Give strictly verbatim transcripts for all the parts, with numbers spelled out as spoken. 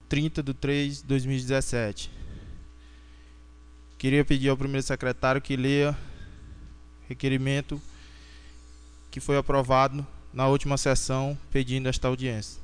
trinta de três de dois mil e dezessete. Queria pedir ao primeiro secretário que leia o requerimento que foi aprovado na última sessão pedindo esta audiência.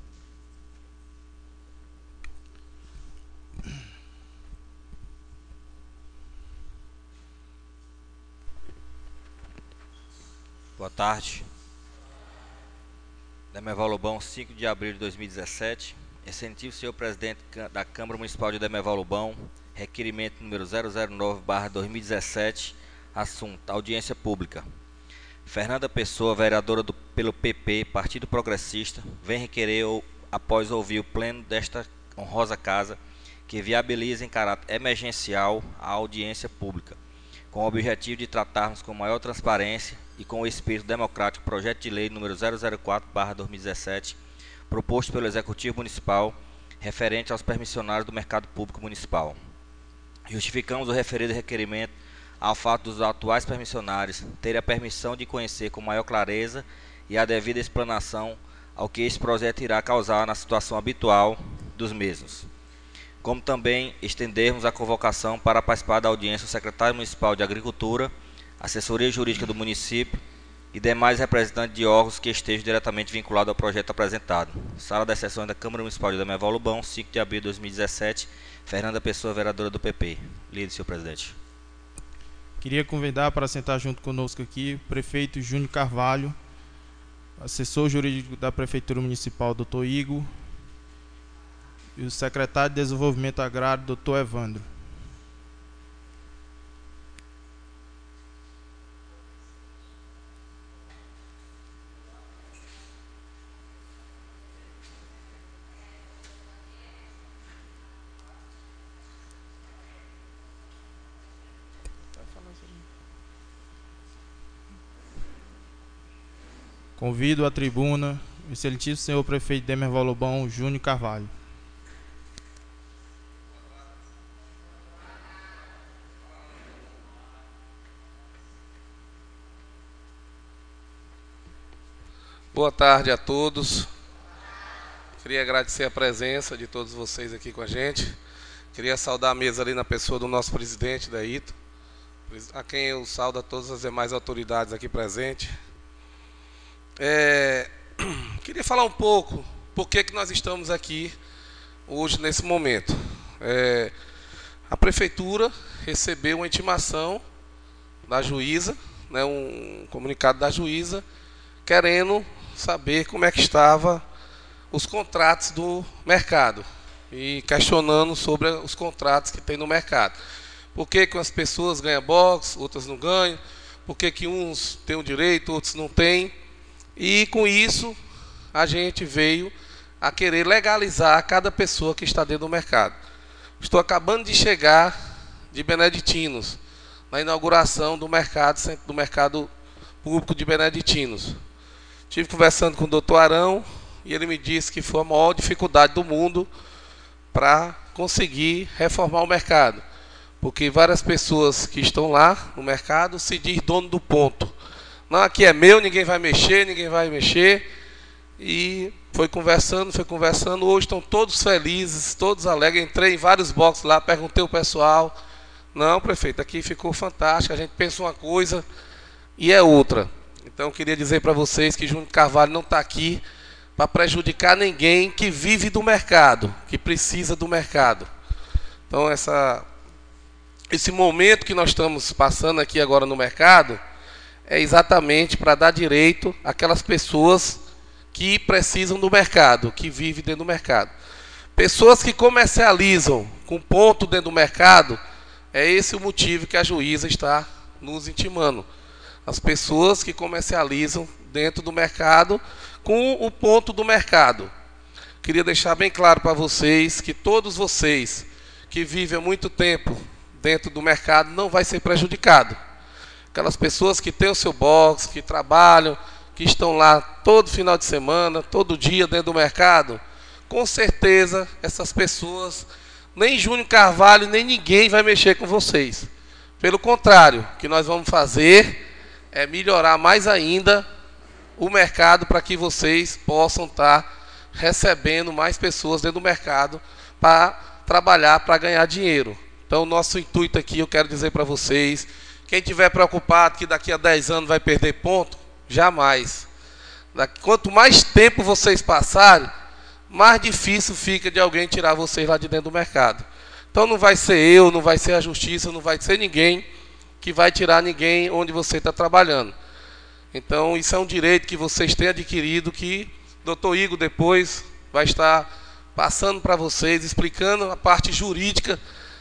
Boa tarde. Demerval Lobão, cinco de abril de dois mil e dezessete. Excelentíssimo senhor presidente da Câmara Municipal de Demerval Lobão, requerimento número zero zero nove barra dois mil e dezessete, assunto: audiência pública. Fernanda Pessoa, vereadora do, pelo P P, Partido Progressista, vem requerer, ou, após ouvir o pleno desta honrosa casa, que viabilize em caráter emergencial a audiência pública, com o objetivo de tratarmos com maior transparência e com o espírito democrático projeto de lei número zero zero quatro barra dois mil e dezessete, proposto pelo Executivo Municipal, referente aos permissionários do mercado público municipal. Justificamos o referido requerimento ao fato dos atuais permissionários terem a permissão de conhecer com maior clareza e a devida explanação ao que esse projeto irá causar na situação habitual dos mesmos. Como também estendermos a convocação para participar da audiência o secretário municipal de Agricultura, assessoria jurídica do município e demais representantes de órgãos que estejam diretamente vinculados ao projeto apresentado. Sala das sessões da Câmara Municipal de Demerval Lobão, cinco de abril de dois mil e dezessete, Fernanda Pessoa, vereadora do P P. Líder, senhor presidente. Queria convidar para sentar junto conosco aqui o prefeito Júnior Carvalho, assessor jurídico da Prefeitura Municipal, doutor Igor, e o secretário de Desenvolvimento Agrário, doutor Evandro. Convido à tribuna o excelentíssimo senhor prefeito de Demerval Lobão, Júnior Carvalho. Boa tarde a todos. Queria agradecer a presença de todos vocês aqui com a gente. Queria saudar a mesa ali na pessoa do nosso presidente da I T O, a quem eu saudo a todas as demais autoridades aqui presentes. É, queria falar um pouco por que que nós estamos aqui hoje nesse momento. É, a prefeitura recebeu uma intimação da juíza, né, um comunicado da juíza, querendo saber como é que estava os contratos do mercado e questionando sobre os contratos que tem no mercado. Por que que as pessoas ganham box, outras não ganham? Por que que uns têm o direito, outros não têm? E com isso a gente veio a querer legalizar cada pessoa que está dentro do mercado. Estou acabando de chegar de Beneditinos, na inauguração do mercado, do mercado público de Beneditinos. Estive conversando com o doutor Arão e ele me disse que foi a maior dificuldade do mundo para conseguir reformar o mercado. Porque várias pessoas que estão lá no mercado se diz dono do ponto. Não, aqui é meu, ninguém vai mexer, ninguém vai mexer. E foi conversando, foi conversando. Hoje estão todos felizes, todos alegres. Entrei em vários boxes lá, perguntei ao pessoal. Não, prefeito, aqui ficou fantástico. A gente pensa uma coisa e é outra. Então eu queria dizer para vocês que Júnior Carvalho não está aqui para prejudicar ninguém que vive do mercado, que precisa do mercado. Então essa, esse momento que nós estamos passando aqui agora no mercado é exatamente para dar direito àquelas pessoas que precisam do mercado, que vivem dentro do mercado. Pessoas que comercializam com ponto dentro do mercado, é esse o motivo que a juíza está nos intimando. As pessoas que comercializam dentro do mercado com o ponto do mercado. Queria deixar bem claro para vocês que todos vocês que vivem há muito tempo dentro do mercado não vai ser prejudicado. Aquelas pessoas que têm o seu box, que trabalham, que estão lá todo final de semana, todo dia dentro do mercado, com certeza essas pessoas, nem Júnior Carvalho, nem ninguém vai mexer com vocês. Pelo contrário, o que nós vamos fazer é melhorar mais ainda o mercado para que vocês possam estar recebendo mais pessoas dentro do mercado, para trabalhar, para ganhar dinheiro. Então, nosso intuito aqui, eu quero dizer para vocês, quem estiver preocupado que daqui a dez anos vai perder ponto, jamais. Quanto mais tempo vocês passarem, mais difícil fica de alguém tirar vocês lá de dentro do mercado. Então não vai ser eu, não vai ser a justiça, não vai ser ninguém que vai tirar ninguém onde você está trabalhando. Então isso é um direito que vocês têm adquirido, que o doutor Igor depois vai estar passando para vocês, explicando a parte jurídica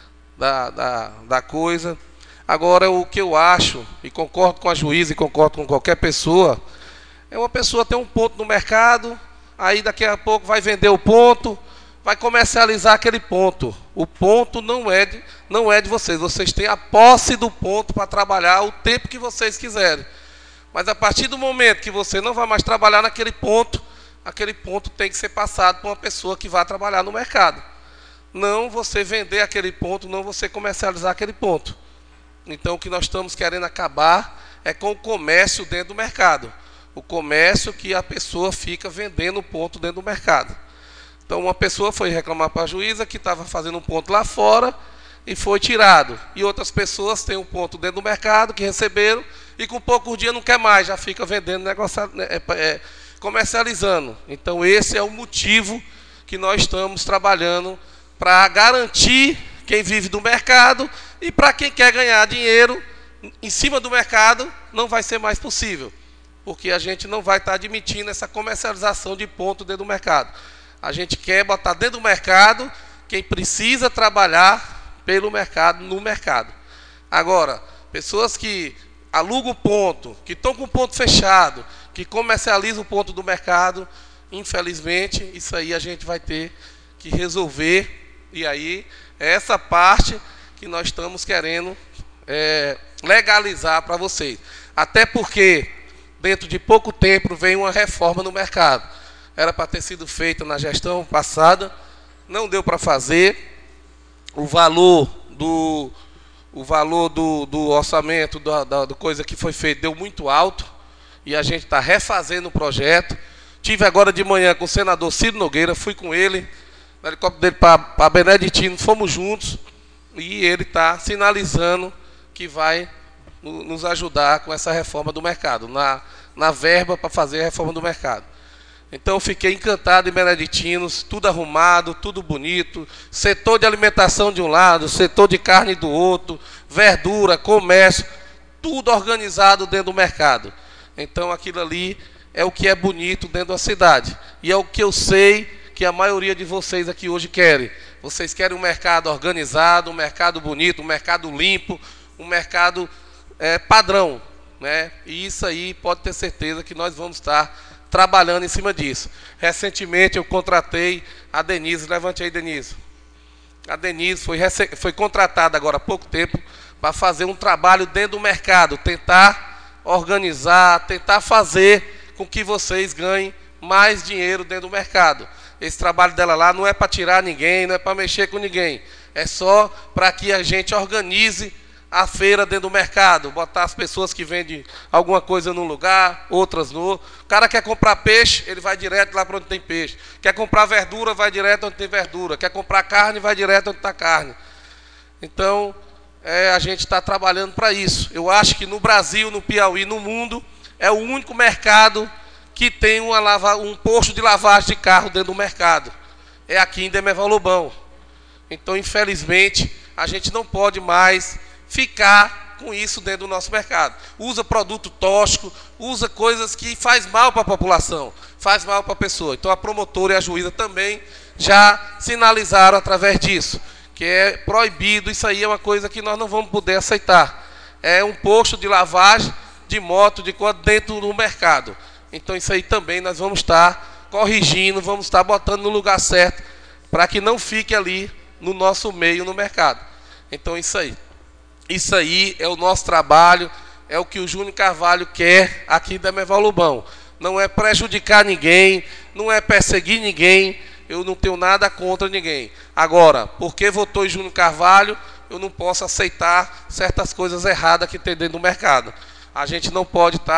da, da, da coisa. Agora, o que eu acho, e concordo com a juíza e concordo com qualquer pessoa, é uma pessoa ter um ponto no mercado, aí daqui a pouco vai vender o ponto, vai comercializar aquele ponto. O ponto não é de, não é de vocês, vocês têm a posse do ponto para trabalhar o tempo que vocês quiserem. Mas a partir do momento que você não vai mais trabalhar naquele ponto, aquele ponto tem que ser passado para uma pessoa que vai trabalhar no mercado. Não você vender aquele ponto, não você comercializar aquele ponto. Então o que nós estamos querendo acabar é com o comércio dentro do mercado. O comércio que a pessoa fica vendendo o ponto dentro do mercado. Então uma pessoa foi reclamar para a juíza que estava fazendo um ponto lá fora e foi tirado. E outras pessoas têm um ponto dentro do mercado que receberam e com poucos dias não quer mais, já fica vendendo, negocia, é, é, comercializando. Então esse é o motivo que nós estamos trabalhando para garantir quem vive do mercado e para quem quer ganhar dinheiro em cima do mercado não vai ser mais possível. Porque a gente não vai estar admitindo essa comercialização de ponto dentro do mercado. A gente quer botar dentro do mercado quem precisa trabalhar pelo mercado, no mercado. Agora, pessoas que alugam o ponto, que estão com o ponto fechado, que comercializam o ponto do mercado, infelizmente, isso aí a gente vai ter que resolver. E aí, é essa parte que nós estamos querendo é, legalizar para vocês. Até porque dentro de pouco tempo vem uma reforma no mercado. Era para ter sido feita na gestão passada, não deu para fazer. O valor do, o valor do, do orçamento, da, da, da coisa que foi feita, deu muito alto. E a gente está refazendo o projeto. Tive agora de manhã com o senador Ciro Nogueira, fui com ele, no helicóptero dele para Beneditino, fomos juntos. E ele está sinalizando que vai nos ajudar com essa reforma do mercado, na, na verba para fazer a reforma do mercado. Então eu fiquei encantado em Beneditinos, tudo arrumado, tudo bonito, setor de alimentação de um lado, setor de carne do outro, verdura, comércio, tudo organizado dentro do mercado. Então aquilo ali é o que é bonito dentro da cidade. E é o que eu sei que a maioria de vocês aqui hoje querem. Vocês querem um mercado organizado, um mercado bonito, um mercado limpo, um mercado é, padrão, né? E isso aí pode ter certeza que nós vamos estar trabalhando em cima disso. Recentemente eu contratei a Denise, levante aí, Denise. A Denise foi, foi contratada agora há pouco tempo para fazer um trabalho dentro do mercado, tentar organizar, tentar fazer com que vocês ganhem mais dinheiro dentro do mercado. Esse trabalho dela lá não é para tirar ninguém, não é para mexer com ninguém. É só para que a gente organize a feira dentro do mercado, botar as pessoas que vendem alguma coisa num lugar, outras no outro. O cara quer comprar peixe, ele vai direto lá para onde tem peixe. Quer comprar verdura, vai direto onde tem verdura. Quer comprar carne, vai direto onde está carne. Então, é, a gente está trabalhando para isso. Eu acho que no Brasil, no Piauí, no mundo, é o único mercado que tem uma lava, um posto de lavagem de carro dentro do mercado. É aqui em Demerval Lobão. Então, infelizmente, a gente não pode mais ficar com isso dentro do nosso mercado. Usa produto tóxico, usa coisas que faz mal para a população, faz mal para a pessoa. Então a promotora e a juíza também já sinalizaram através disso, que é proibido, isso aí é uma coisa que nós não vamos poder aceitar. É um posto de lavagem de moto de quando dentro do mercado. Então isso aí também nós vamos estar corrigindo, vamos estar botando no lugar certo, para que não fique ali no nosso meio, no mercado. Então isso aí. Isso aí é o nosso trabalho, é o que o Júnior Carvalho quer aqui da Demerval Lobão. Não é prejudicar ninguém, não é perseguir ninguém, eu não tenho nada contra ninguém. Agora, porque votou em Júnior Carvalho, eu não posso aceitar certas coisas erradas que tem dentro do mercado. A gente não pode estar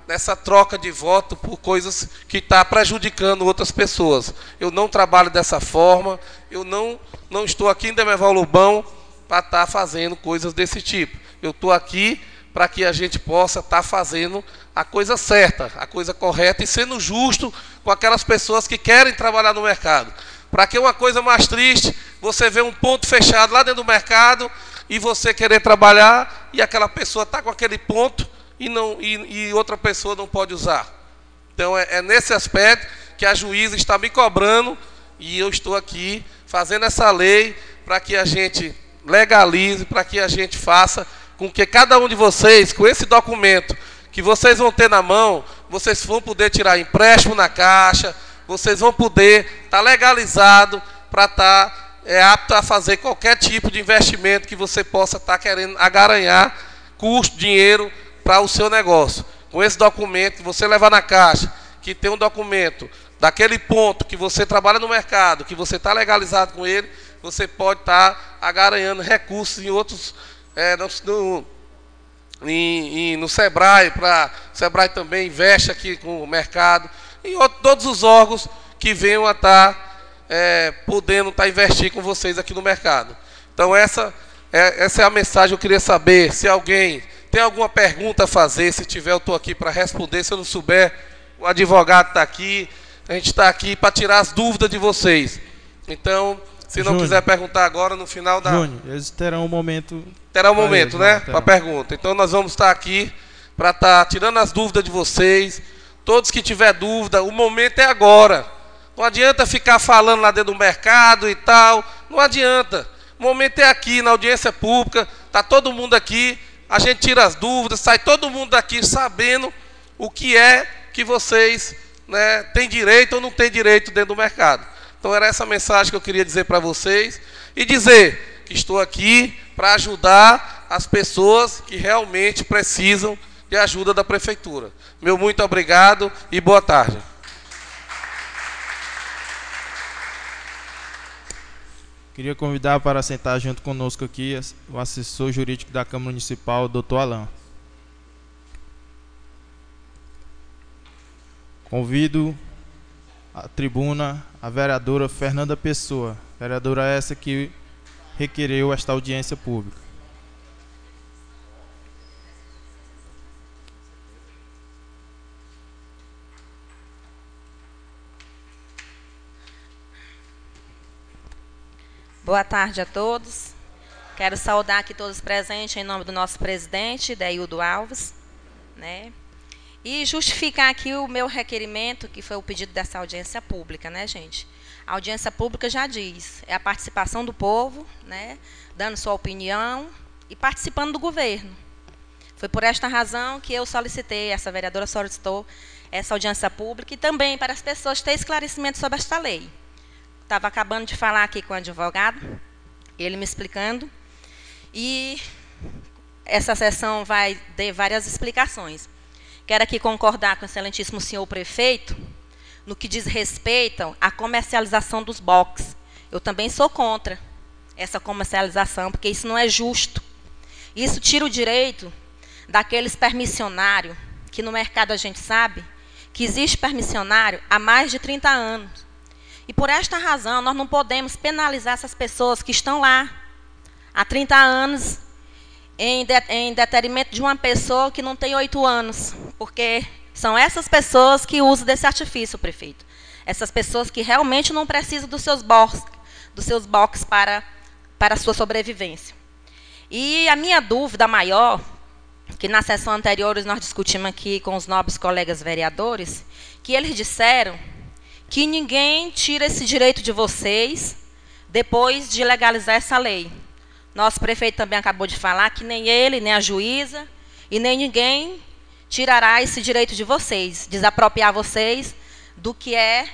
nessa troca de voto por coisas que estão prejudicando outras pessoas. Eu não trabalho dessa forma, eu não, não estou aqui em Demerval Lobão para estar fazendo coisas desse tipo. Eu estou aqui para que a gente possa estar fazendo a coisa certa, a coisa correta e sendo justo com aquelas pessoas que querem trabalhar no mercado. Para que uma coisa mais triste, você vê um ponto fechado lá dentro do mercado e você querer trabalhar e aquela pessoa está com aquele ponto e, não, e, e outra pessoa não pode usar. Então é, é nesse aspecto que a juíza está me cobrando e eu estou aqui fazendo essa lei para que a gente legalize, para que a gente faça com que cada um de vocês, com esse documento que vocês vão ter na mão, vocês vão poder tirar empréstimo na Caixa, vocês vão poder estar legalizado para estar é, apto a fazer qualquer tipo de investimento que você possa estar querendo agaranhar custo, dinheiro para o seu negócio. Com esse documento, você levar na Caixa, que tem um documento daquele ponto que você trabalha no mercado, que você está legalizado com ele, você pode estar agaranhando recursos em outros, é, no, no, em, em, no Sebrae, para o Sebrae também investe aqui com o mercado, e outro, todos os órgãos que venham a estar é, podendo estar investir com vocês aqui no mercado. Então essa é, essa é a mensagem que eu queria saber. Se alguém tem alguma pergunta a fazer, se tiver eu estou aqui para responder, se eu não souber, o advogado está aqui, a gente está aqui para tirar as dúvidas de vocês. Então, se não Júnior, quiser perguntar agora, no final da... Júnior, eles terão um momento... Terá um momento, eles, né? Para a pergunta. Então, nós vamos estar aqui para estar tirando as dúvidas de vocês. Todos que tiver dúvida, o momento é agora. Não adianta ficar falando lá dentro do mercado e tal. Não adianta. O momento é aqui, na audiência pública. Está todo mundo aqui. A gente tira as dúvidas, sai todo mundo daqui sabendo o que é que vocês, né, têm direito ou não têm direito dentro do mercado. Então era essa mensagem que eu queria dizer para vocês. E dizer que estou aqui para ajudar as pessoas que realmente precisam de ajuda da Prefeitura. Meu muito obrigado e boa tarde. Queria convidar para sentar junto conosco aqui o assessor jurídico da Câmara Municipal, doutor Alain. Convido à tribuna a vereadora Fernanda Pessoa, vereadora essa que requereu esta audiência pública. Boa tarde a todos. Quero saudar aqui todos presentes em nome do nosso presidente, Deildo Alves, né? E justificar aqui o meu requerimento, que foi o pedido dessa audiência pública, né, gente? A audiência pública já diz, é a participação do povo, né, dando sua opinião e participando do governo. Foi por esta razão que eu solicitei, essa vereadora solicitou essa audiência pública e também para as pessoas terem esclarecimento sobre esta lei. Estava acabando de falar aqui com o advogado, ele me explicando, e essa sessão vai ter várias explicações. Quero aqui concordar com o excelentíssimo senhor prefeito, no que diz respeito à comercialização dos boxes. Eu também sou contra essa comercialização, porque isso não é justo. Isso tira o direito daqueles permissionários, que no mercado a gente sabe que existe permissionário há mais de trinta anos. E por esta razão, nós não podemos penalizar essas pessoas que estão lá há trinta anos, em, de, em detrimento de uma pessoa que não tem oito anos, porque são essas pessoas que usam desse artifício, prefeito. Essas pessoas que realmente não precisam dos seus boxes, dos seus boxes para, para a sua sobrevivência. E a minha dúvida maior, que na sessão anterior nós discutimos aqui com os nobres colegas vereadores, que eles disseram que ninguém tira esse direito de vocês depois de legalizar essa lei. Nosso prefeito também acabou de falar que nem ele, nem a juíza, e nem ninguém tirará esse direito de vocês, desapropriar vocês do que é,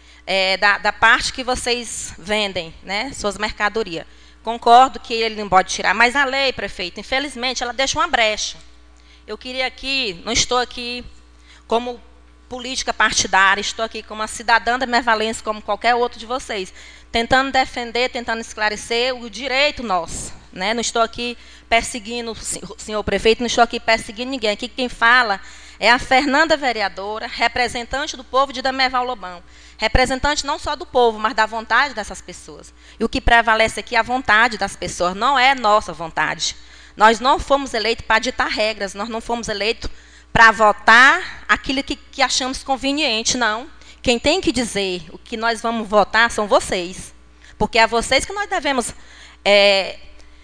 é da, da parte que vocês vendem, né, suas mercadorias. Concordo que ele não pode tirar, mas a lei, prefeito, infelizmente, ela deixa uma brecha. Eu queria aqui, não estou aqui como política partidária, estou aqui como uma cidadã da minha Valência, como qualquer outro de vocês, tentando defender, tentando esclarecer o direito nosso, né? Não estou aqui perseguindo o senhor prefeito, não estou aqui perseguindo ninguém. Aqui quem fala É a Fernanda vereadora, representante do povo de Dameval Lobão. Representante não só do povo, mas da vontade dessas pessoas. E o que prevalece aqui é a vontade das pessoas, não é nossa vontade. Nós não fomos eleitos para ditar regras, nós não fomos eleitos para votar aquilo que, que achamos conveniente, não. Quem tem que dizer o que nós vamos votar são vocês. Porque é a vocês que nós devemos, é,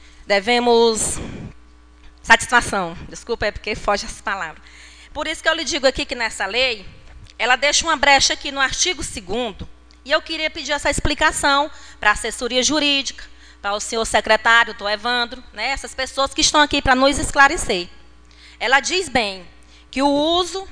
devemos satisfação. Desculpa, é porque foge as palavras. Por isso que eu lhe digo aqui que nessa lei, ela deixa uma brecha aqui no artigo segundo, e eu queria pedir essa explicação para a assessoria jurídica, para o senhor secretário, doutor Evandro, né, essas pessoas que estão aqui para nos esclarecer. Ela diz bem que o uso,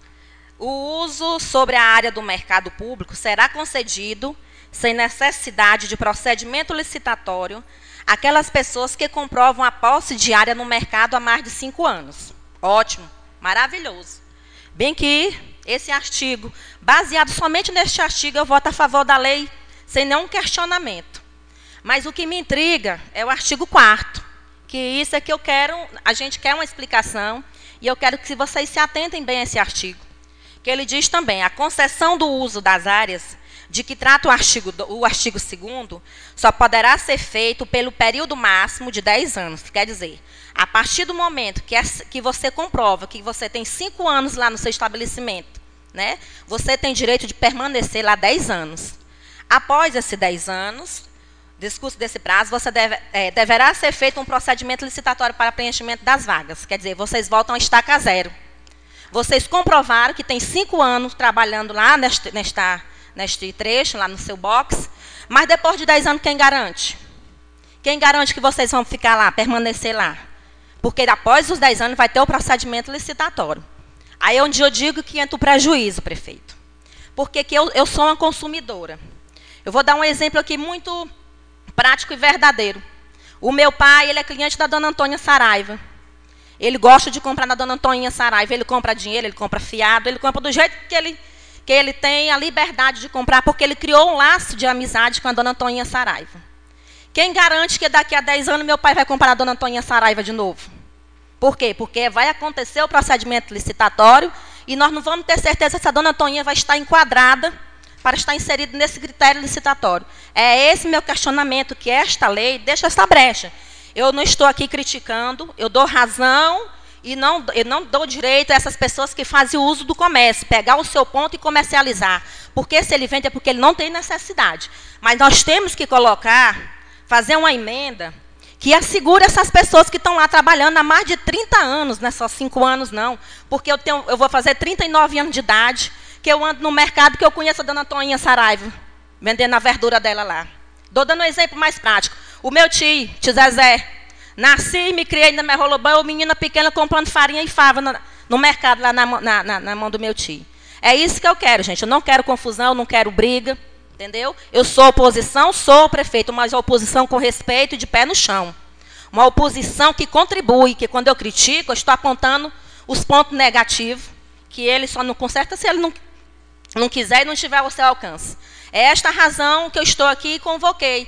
o uso sobre a área do mercado público será concedido sem necessidade de procedimento licitatório àquelas pessoas que comprovam a posse de área no mercado há mais de cinco anos. Ótimo, maravilhoso. Bem que esse artigo, baseado somente neste artigo, eu voto a favor da lei sem nenhum questionamento. Mas o que me intriga é o artigo quarto, que isso é que eu quero, a gente quer uma explicação, e eu quero que vocês se atentem bem a esse artigo. Que ele diz também, a concessão do uso das áreas de que trata o artigo, o artigo segundo, só poderá ser feito pelo período máximo de dez anos. Quer dizer, a partir do momento que, é, que você comprova que você tem cinco anos lá no seu estabelecimento, né, você tem direito de permanecer lá dez anos. Após esses dez anos, discurso desse prazo, você deve, é, deverá ser feito um procedimento licitatório para preenchimento das vagas. Quer dizer, vocês voltam a estaca zero. Vocês comprovaram que tem cinco anos trabalhando lá neste, nesta, neste trecho, lá no seu box, mas depois de dez anos, quem garante? Quem garante que vocês vão ficar lá, permanecer lá? Porque após os dez anos vai ter o procedimento licitatório. Aí é onde eu digo que entra o prejuízo, prefeito. Porque que eu, eu sou uma consumidora. Eu vou dar um exemplo aqui muito prático e verdadeiro. O meu pai, ele é cliente da dona Antônia Saraiva. Ele gosta de comprar na dona Antônia Saraiva. Ele compra dinheiro, ele compra fiado, ele compra do jeito que ele, que ele tem a liberdade de comprar, porque ele criou um laço de amizade com a dona Antônia Saraiva. Quem garante que daqui a dez anos meu pai vai comprar a dona Antônia Saraiva de novo? Por quê? Porque vai acontecer o procedimento licitatório e nós não vamos ter certeza se a dona Antônia vai estar enquadrada para estar inserida nesse critério licitatório. É esse meu questionamento, que esta lei deixa essa brecha. Eu não estou aqui criticando, eu dou razão e não, eu não dou direito a essas pessoas que fazem uso do comércio, pegar o seu ponto e comercializar. Porque se ele vende é porque ele não tem necessidade. Mas nós temos que colocar, fazer uma emenda que assegure essas pessoas que estão lá trabalhando há mais de trinta anos, não é só cinco anos, não. Porque eu, tenho, eu vou fazer trinta e nove anos de idade, que eu ando no mercado, que eu conheço a dona Antônia Saraiva, vendendo a verdura dela lá. Estou dando um exemplo mais prático. O meu tio, tio Zezé, nasci e me criei na Dameval Lobão, eu menina pequena comprando farinha e fava no, no mercado, lá na, na, na, na mão do meu tio. É isso que eu quero, gente. Eu não quero confusão, eu não quero briga, entendeu? Eu sou oposição, sou prefeito, mas oposição com respeito e de pé no chão. Uma oposição que contribui, que quando eu critico, eu estou apontando os pontos negativos, que ele só não conserta se ele não, não quiser e não tiver ao seu alcance. É esta a razão que eu estou aqui e convoquei.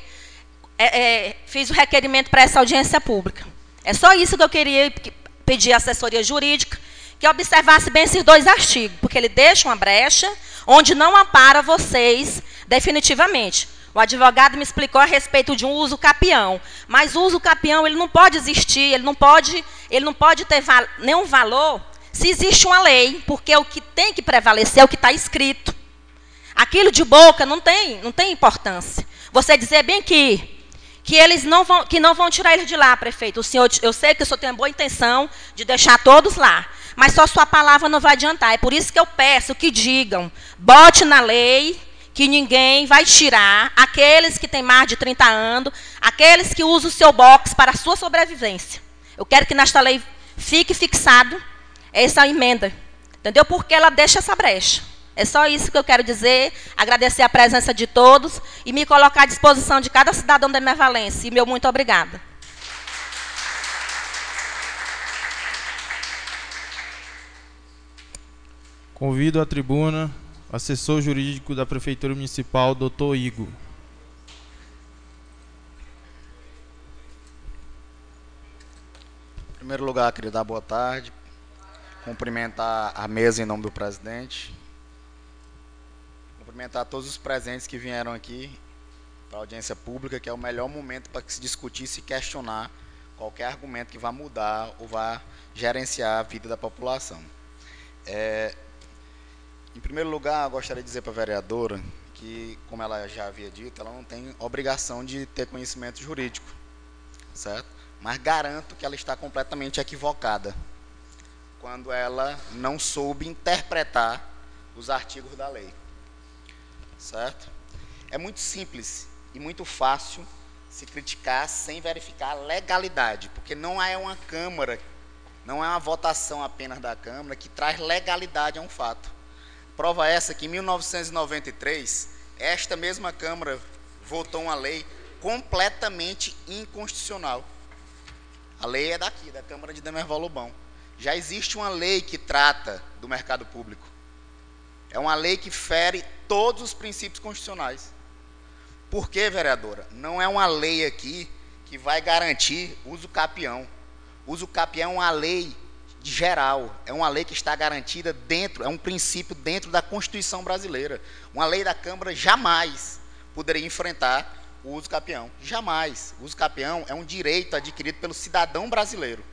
É, é, fiz o requerimento para essa audiência pública. É só isso que eu queria pedir à assessoria jurídica, que observasse bem esses dois artigos, porque ele deixa uma brecha onde não ampara vocês definitivamente. O advogado me explicou a respeito de um uso capião, mas o uso capião ele não pode existir, ele não pode, ele não pode ter val nenhum valor se existe uma lei, porque o que tem que prevalecer é o que está escrito. Aquilo de boca não tem, não tem importância. Você dizer bem que que eles não vão, que não vão tirar eles de lá, prefeito. O senhor, eu sei que o senhor tem a boa intenção de deixar todos lá, mas só sua palavra não vai adiantar. É por isso que eu peço que digam, bote na lei que ninguém vai tirar aqueles que têm mais de trinta anos, aqueles que usam o seu box para a sua sobrevivência. Eu quero que nesta lei fique fixado essa emenda, entendeu? Porque ela deixa essa brecha. É só isso que eu quero dizer, agradecer a presença de todos e me colocar à disposição de cada cidadão da minha Valência. E meu muito obrigada. Convido à tribuna o assessor jurídico da Prefeitura Municipal, doutor Igor. Em primeiro lugar, queria dar boa tarde cumprimentar a mesa em nome do presidente, cumprimentar todos os presentes que vieram aqui para a audiência pública, que é o melhor momento para se discutir e se questionar qualquer argumento que vá mudar ou vá gerenciar a vida da população. É, em primeiro lugar, eu gostaria de dizer para a vereadora que, como ela já havia dito, ela não tem obrigação de ter conhecimento jurídico, certo? Mas garanto que ela está completamente equivocada quando ela não soube interpretar os artigos da lei, certo? É muito simples e muito fácil se criticar sem verificar a legalidade, porque não é uma Câmara, não é uma votação apenas da Câmara que traz legalidade a um fato. Prova essa que em mil novecentos e noventa e três, esta mesma Câmara votou uma lei completamente inconstitucional. A lei é daqui, da Câmara de Demerval Lobão. Já existe uma lei que trata do mercado público. É uma lei que fere todos os princípios constitucionais. Por quê, vereadora? Não é uma lei aqui que vai garantir uso capião. Uso capião é uma lei geral, é uma lei que está garantida dentro, é um princípio dentro da Constituição brasileira. Uma lei da Câmara jamais poderia enfrentar o uso capião. Jamais. O uso capião é um direito adquirido pelo cidadão brasileiro.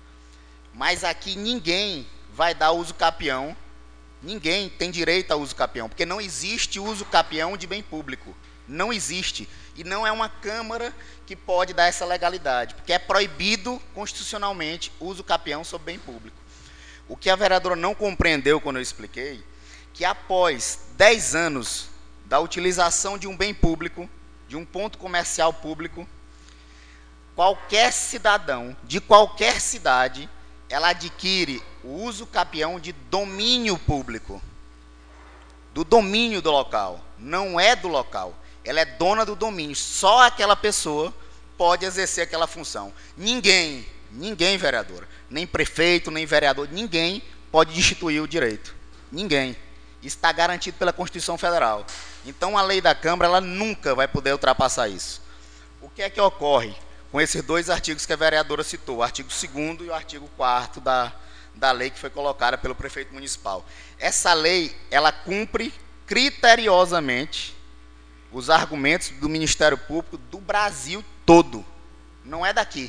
Mas aqui ninguém vai dar uso capião, ninguém tem direito ao uso capião, porque não existe uso capião de bem público. Não existe. E não é uma Câmara que pode dar essa legalidade, porque é proibido constitucionalmente o uso capião sobre bem público. O que a vereadora não compreendeu quando eu expliquei, que após dez anos da utilização de um bem público, de um ponto comercial público, qualquer cidadão de qualquer cidade, ela adquire o uso capião de domínio público, do domínio do local, não é do local. Ela é dona do domínio, só aquela pessoa pode exercer aquela função. Ninguém, ninguém, vereadora, nem prefeito, nem vereador, ninguém pode destituir o direito. Ninguém. Isso está garantido pela Constituição Federal. Então, a lei da Câmara, ela nunca vai poder ultrapassar isso. O que é que ocorre com esses dois artigos que a vereadora citou, o artigo segundo e o artigo quarto da, da lei que foi colocada pelo prefeito municipal? Essa lei, ela cumpre criteriosamente os argumentos do Ministério Público do Brasil todo, não é daqui.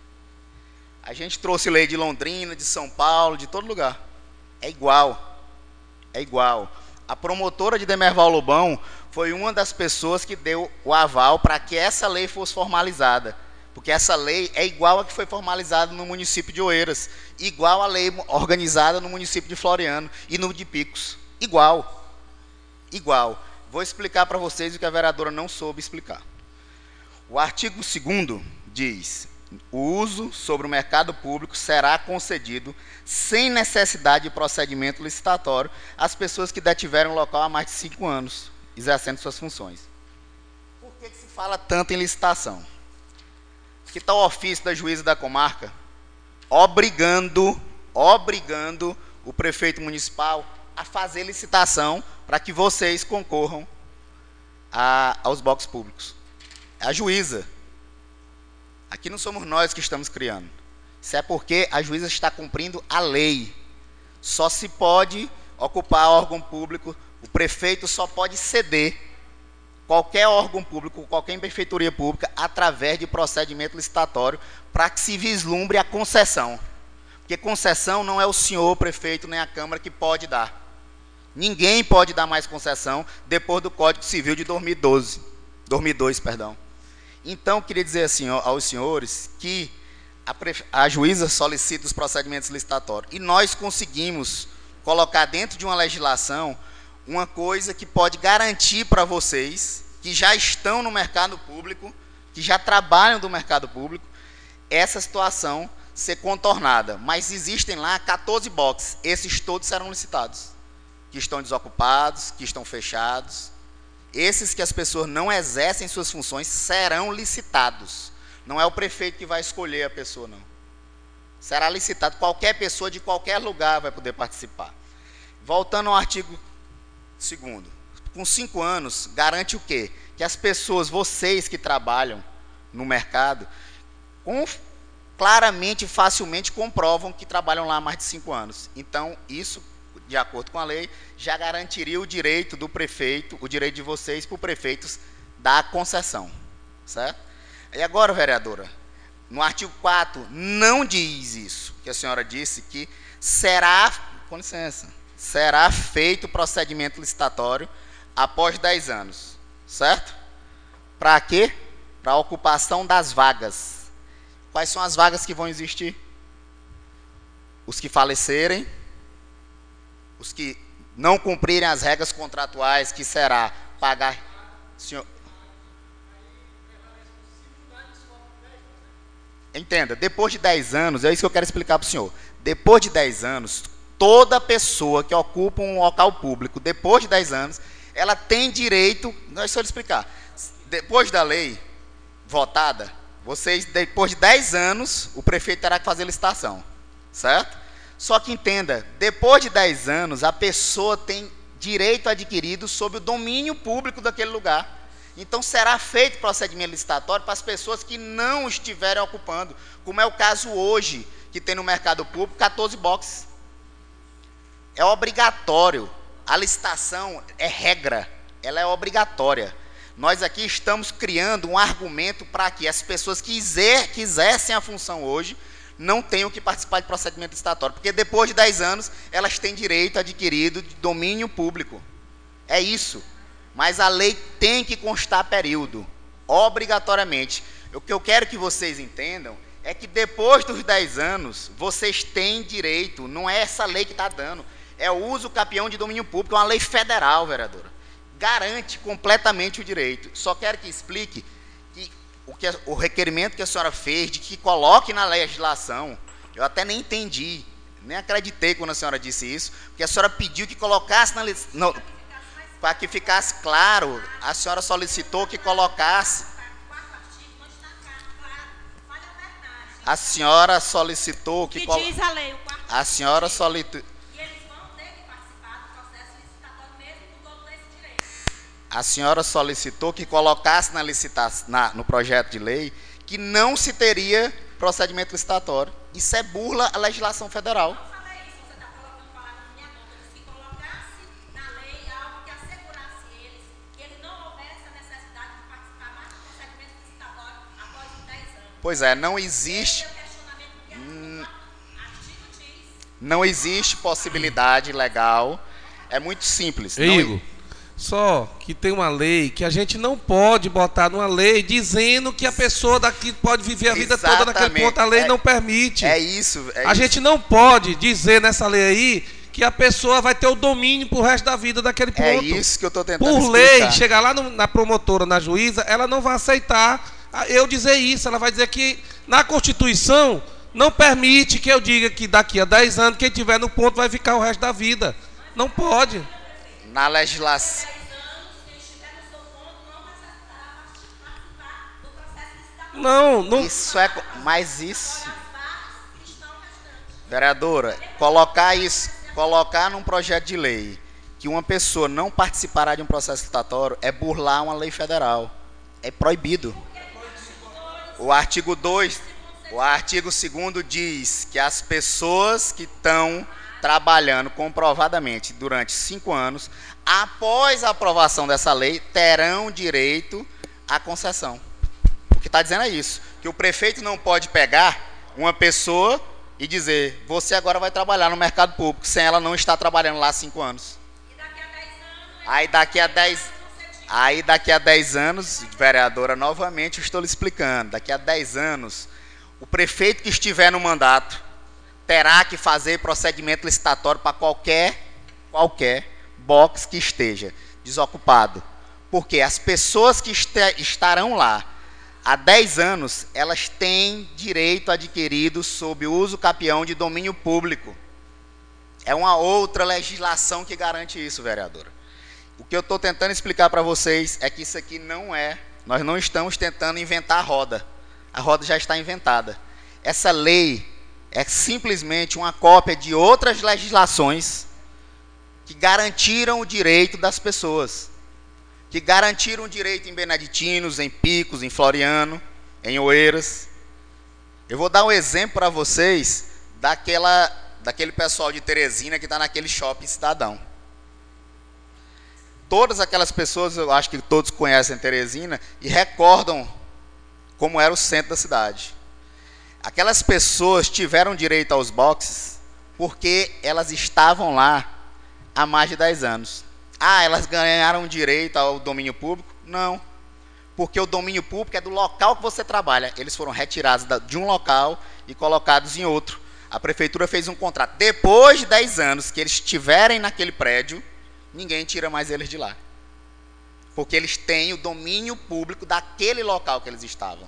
A gente trouxe lei de Londrina, de São Paulo, de todo lugar. É igual, é igual. A promotora de Demerval Lobão foi uma das pessoas que deu o aval para que essa lei fosse formalizada, porque essa lei é igual a que foi formalizada no município de Oeiras, igual a lei organizada no município de Floriano e no de Picos, igual, igual. Vou explicar para vocês o que a vereadora não soube explicar. O artigo segundo diz: o uso sobre o mercado público será concedido sem necessidade de procedimento licitatório às pessoas que detiverem o local há mais de cinco anos, exercendo suas funções. Por que que se fala tanto em licitação? Que está o ofício da juíza da comarca obrigando, obrigando o prefeito municipal a fazer licitação para que vocês concorram a, aos boxes públicos. É a juíza. Aqui não somos nós que estamos criando. Isso é porque a juíza está cumprindo a lei. Só se pode ocupar órgão público, o prefeito só pode ceder qualquer órgão público, qualquer benfeitoria pública, através de procedimento licitatório, para que se vislumbre a concessão. Porque concessão não é o senhor prefeito nem a Câmara que pode dar. Ninguém pode dar mais concessão depois do Código Civil de dois mil e doze, dois mil e dois, perdão. Então, queria dizer assim aos senhores que a, a juíza solicita os procedimentos licitatórios e nós conseguimos colocar dentro de uma legislação uma coisa que pode garantir para vocês que já estão no mercado público, que já trabalham no mercado público, essa situação ser contornada. Mas existem lá quatorze boxes, esses todos serão licitados, que estão desocupados, que estão fechados. Esses que as pessoas não exercem suas funções serão licitados. Não é o prefeito que vai escolher a pessoa, não. Será licitado, qualquer pessoa de qualquer lugar vai poder participar. Voltando ao artigo segundo, com cinco anos, garante o quê? Que as pessoas, vocês que trabalham no mercado, com claramente e facilmente comprovam que trabalham lá há mais de cinco anos. Então, isso, de acordo com a lei, já garantiria o direito do prefeito, o direito de vocês para os prefeitos da concessão. Certo? E agora, vereadora, no artigo quatro, não diz isso, que a senhora disse que será, com licença, será feito o procedimento licitatório após dez anos. Certo? Para quê? Para a ocupação das vagas. Quais são as vagas que vão existir? Os que falecerem, os que não cumprirem as regras contratuais, que será pagar... Senhor... Entenda, depois de dez anos, é isso que eu quero explicar para o senhor. Depois de dez anos, toda pessoa que ocupa um local público, depois de dez anos, ela tem direito... Deixa eu lhe explicar. Depois da lei votada, vocês, depois de dez anos, o prefeito terá que fazer licitação. Certo? Só que entenda, depois de dez anos, a pessoa tem direito adquirido sob o domínio público daquele lugar. Então, será feito procedimento licitatório para as pessoas que não estiverem ocupando, como é o caso hoje, que tem no mercado público quatorze boxes. É obrigatório. A licitação é regra, ela é obrigatória. Nós aqui estamos criando um argumento para que as pessoas que quiser, que exercem a função hoje não tenham que participar de procedimento licitatório, porque depois de dez anos, elas têm direito adquirido de domínio público. É isso. Mas a lei tem que constar período, obrigatoriamente. O que eu quero que vocês entendam é que depois dos dez anos, vocês têm direito, não é essa lei que está dando, é o uso capião de domínio público, é uma lei federal, vereadora. Garante completamente o direito. Só quero que explique que o, que o requerimento que a senhora fez, de que coloque na legislação, eu até nem entendi, nem acreditei quando a senhora disse isso, porque a senhora pediu que colocasse na legislação... Para que ficasse claro, a senhora solicitou que colocasse... A senhora solicitou que... Que diz a lei, o quarto A senhora solicitou... E eles vão ter que participar do processo licitatório mesmo com todo esse direito. A senhora solicitou que colocasse na licitação, na, no projeto de lei, que não se teria procedimento licitatório. Isso é burla à legislação federal. Pois é, não existe, não existe possibilidade legal, é muito simples. Ei, Igor, só que tem uma lei que a gente não pode botar numa lei dizendo que a pessoa daqui pode viver a vida toda naquele ponto, a lei é, não permite. É isso. É a isso. gente não pode dizer nessa lei aí que a pessoa vai ter o domínio pro resto da vida daquele ponto. É isso que eu estou tentando Por explicar. lei, chegar lá no, na promotora, na juíza, ela não vai aceitar eu dizer isso, ela vai dizer que na Constituição não permite que eu diga que daqui a dez anos quem estiver no ponto vai ficar o resto da vida. Não pode. Na legislação... Não, não... Isso é... Mas isso... Vereadora, colocar isso, colocar num projeto de lei que uma pessoa não participará de um processo licitatório é burlar uma lei federal. É proibido. O artigo dois, o artigo segundo diz que as pessoas que estão trabalhando comprovadamente durante cinco anos, após a aprovação dessa lei, terão direito à concessão. O que está dizendo é isso, que o prefeito não pode pegar uma pessoa e dizer, você agora vai trabalhar no mercado público, sem ela não estar trabalhando lá há cinco anos. Aí daqui a dez anos... Aí daqui a dez anos, vereadora, novamente eu estou lhe explicando, daqui a dez anos, o prefeito que estiver no mandato terá que fazer procedimento licitatório para qualquer, qualquer box que esteja desocupado. Porque as pessoas que este, estarão lá há dez anos, elas têm direito adquirido sob uso capião de domínio público. É uma outra legislação que garante isso, vereadora. O que eu estou tentando explicar para vocês é que isso aqui não é, nós não estamos tentando inventar a roda. A roda já está inventada. Essa lei é simplesmente uma cópia de outras legislações que garantiram o direito das pessoas. Que garantiram o direito em Beneditinos, em Picos, em Floriano, em Oeiras. Eu vou dar um exemplo para vocês daquela, daquele pessoal de Teresina que está naquele shopping Cidadão. Todas aquelas pessoas, eu acho que todos conhecem Teresina e recordam como era o centro da cidade. Aquelas pessoas tiveram direito aos boxes porque elas estavam lá há mais de dez anos. Ah, elas ganharam direito ao domínio público? Não. Porque o domínio público é do local que você trabalha. Eles foram retirados de um local e colocados em outro. A prefeitura fez um contrato. Depois de dez anos que eles estiverem naquele prédio, ninguém tira mais eles de lá. Porque eles têm o domínio público daquele local que eles estavam.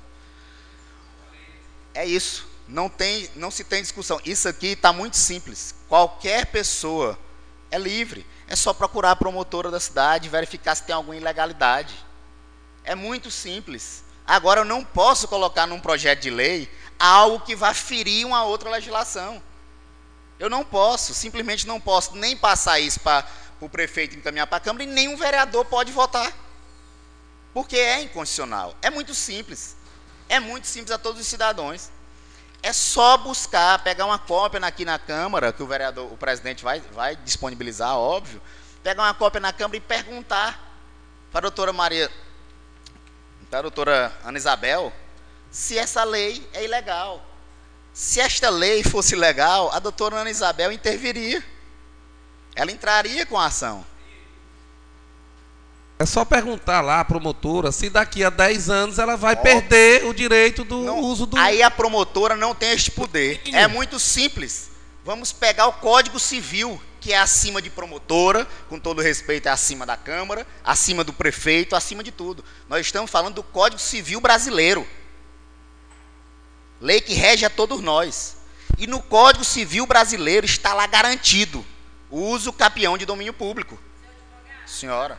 É isso. Não, tem, não se tem discussão. Isso aqui está muito simples. Qualquer pessoa é livre. É só procurar a promotora da cidade e verificar se tem alguma ilegalidade. É muito simples. Agora, eu não posso colocar num projeto de lei algo que vá ferir uma outra legislação. Eu não posso, simplesmente não posso nem passar isso para o prefeito encaminhar para a Câmara e nenhum vereador pode votar. Porque é inconstitucional. É muito simples. É muito simples a todos os cidadãos. É só buscar, pegar uma cópia aqui na Câmara, que o vereador, o presidente vai, vai disponibilizar, óbvio, pegar uma cópia na Câmara e perguntar para a doutora Maria, para a doutora Ana Isabel, se essa lei é ilegal. Se esta lei fosse legal, a doutora Ana Isabel interviria. Ela entraria com a ação. É só perguntar lá à promotora se daqui a dez anos ela vai Óbvio. perder o direito do não, uso do... Aí a promotora não tem este poder. É muito simples. Vamos pegar o Código Civil, que é acima de promotora, com todo respeito, é acima da Câmara, acima do prefeito, acima de tudo. Nós estamos falando do Código Civil brasileiro. Lei que rege a todos nós. E no Código Civil brasileiro está lá garantido o uso capião de domínio público. Senhora.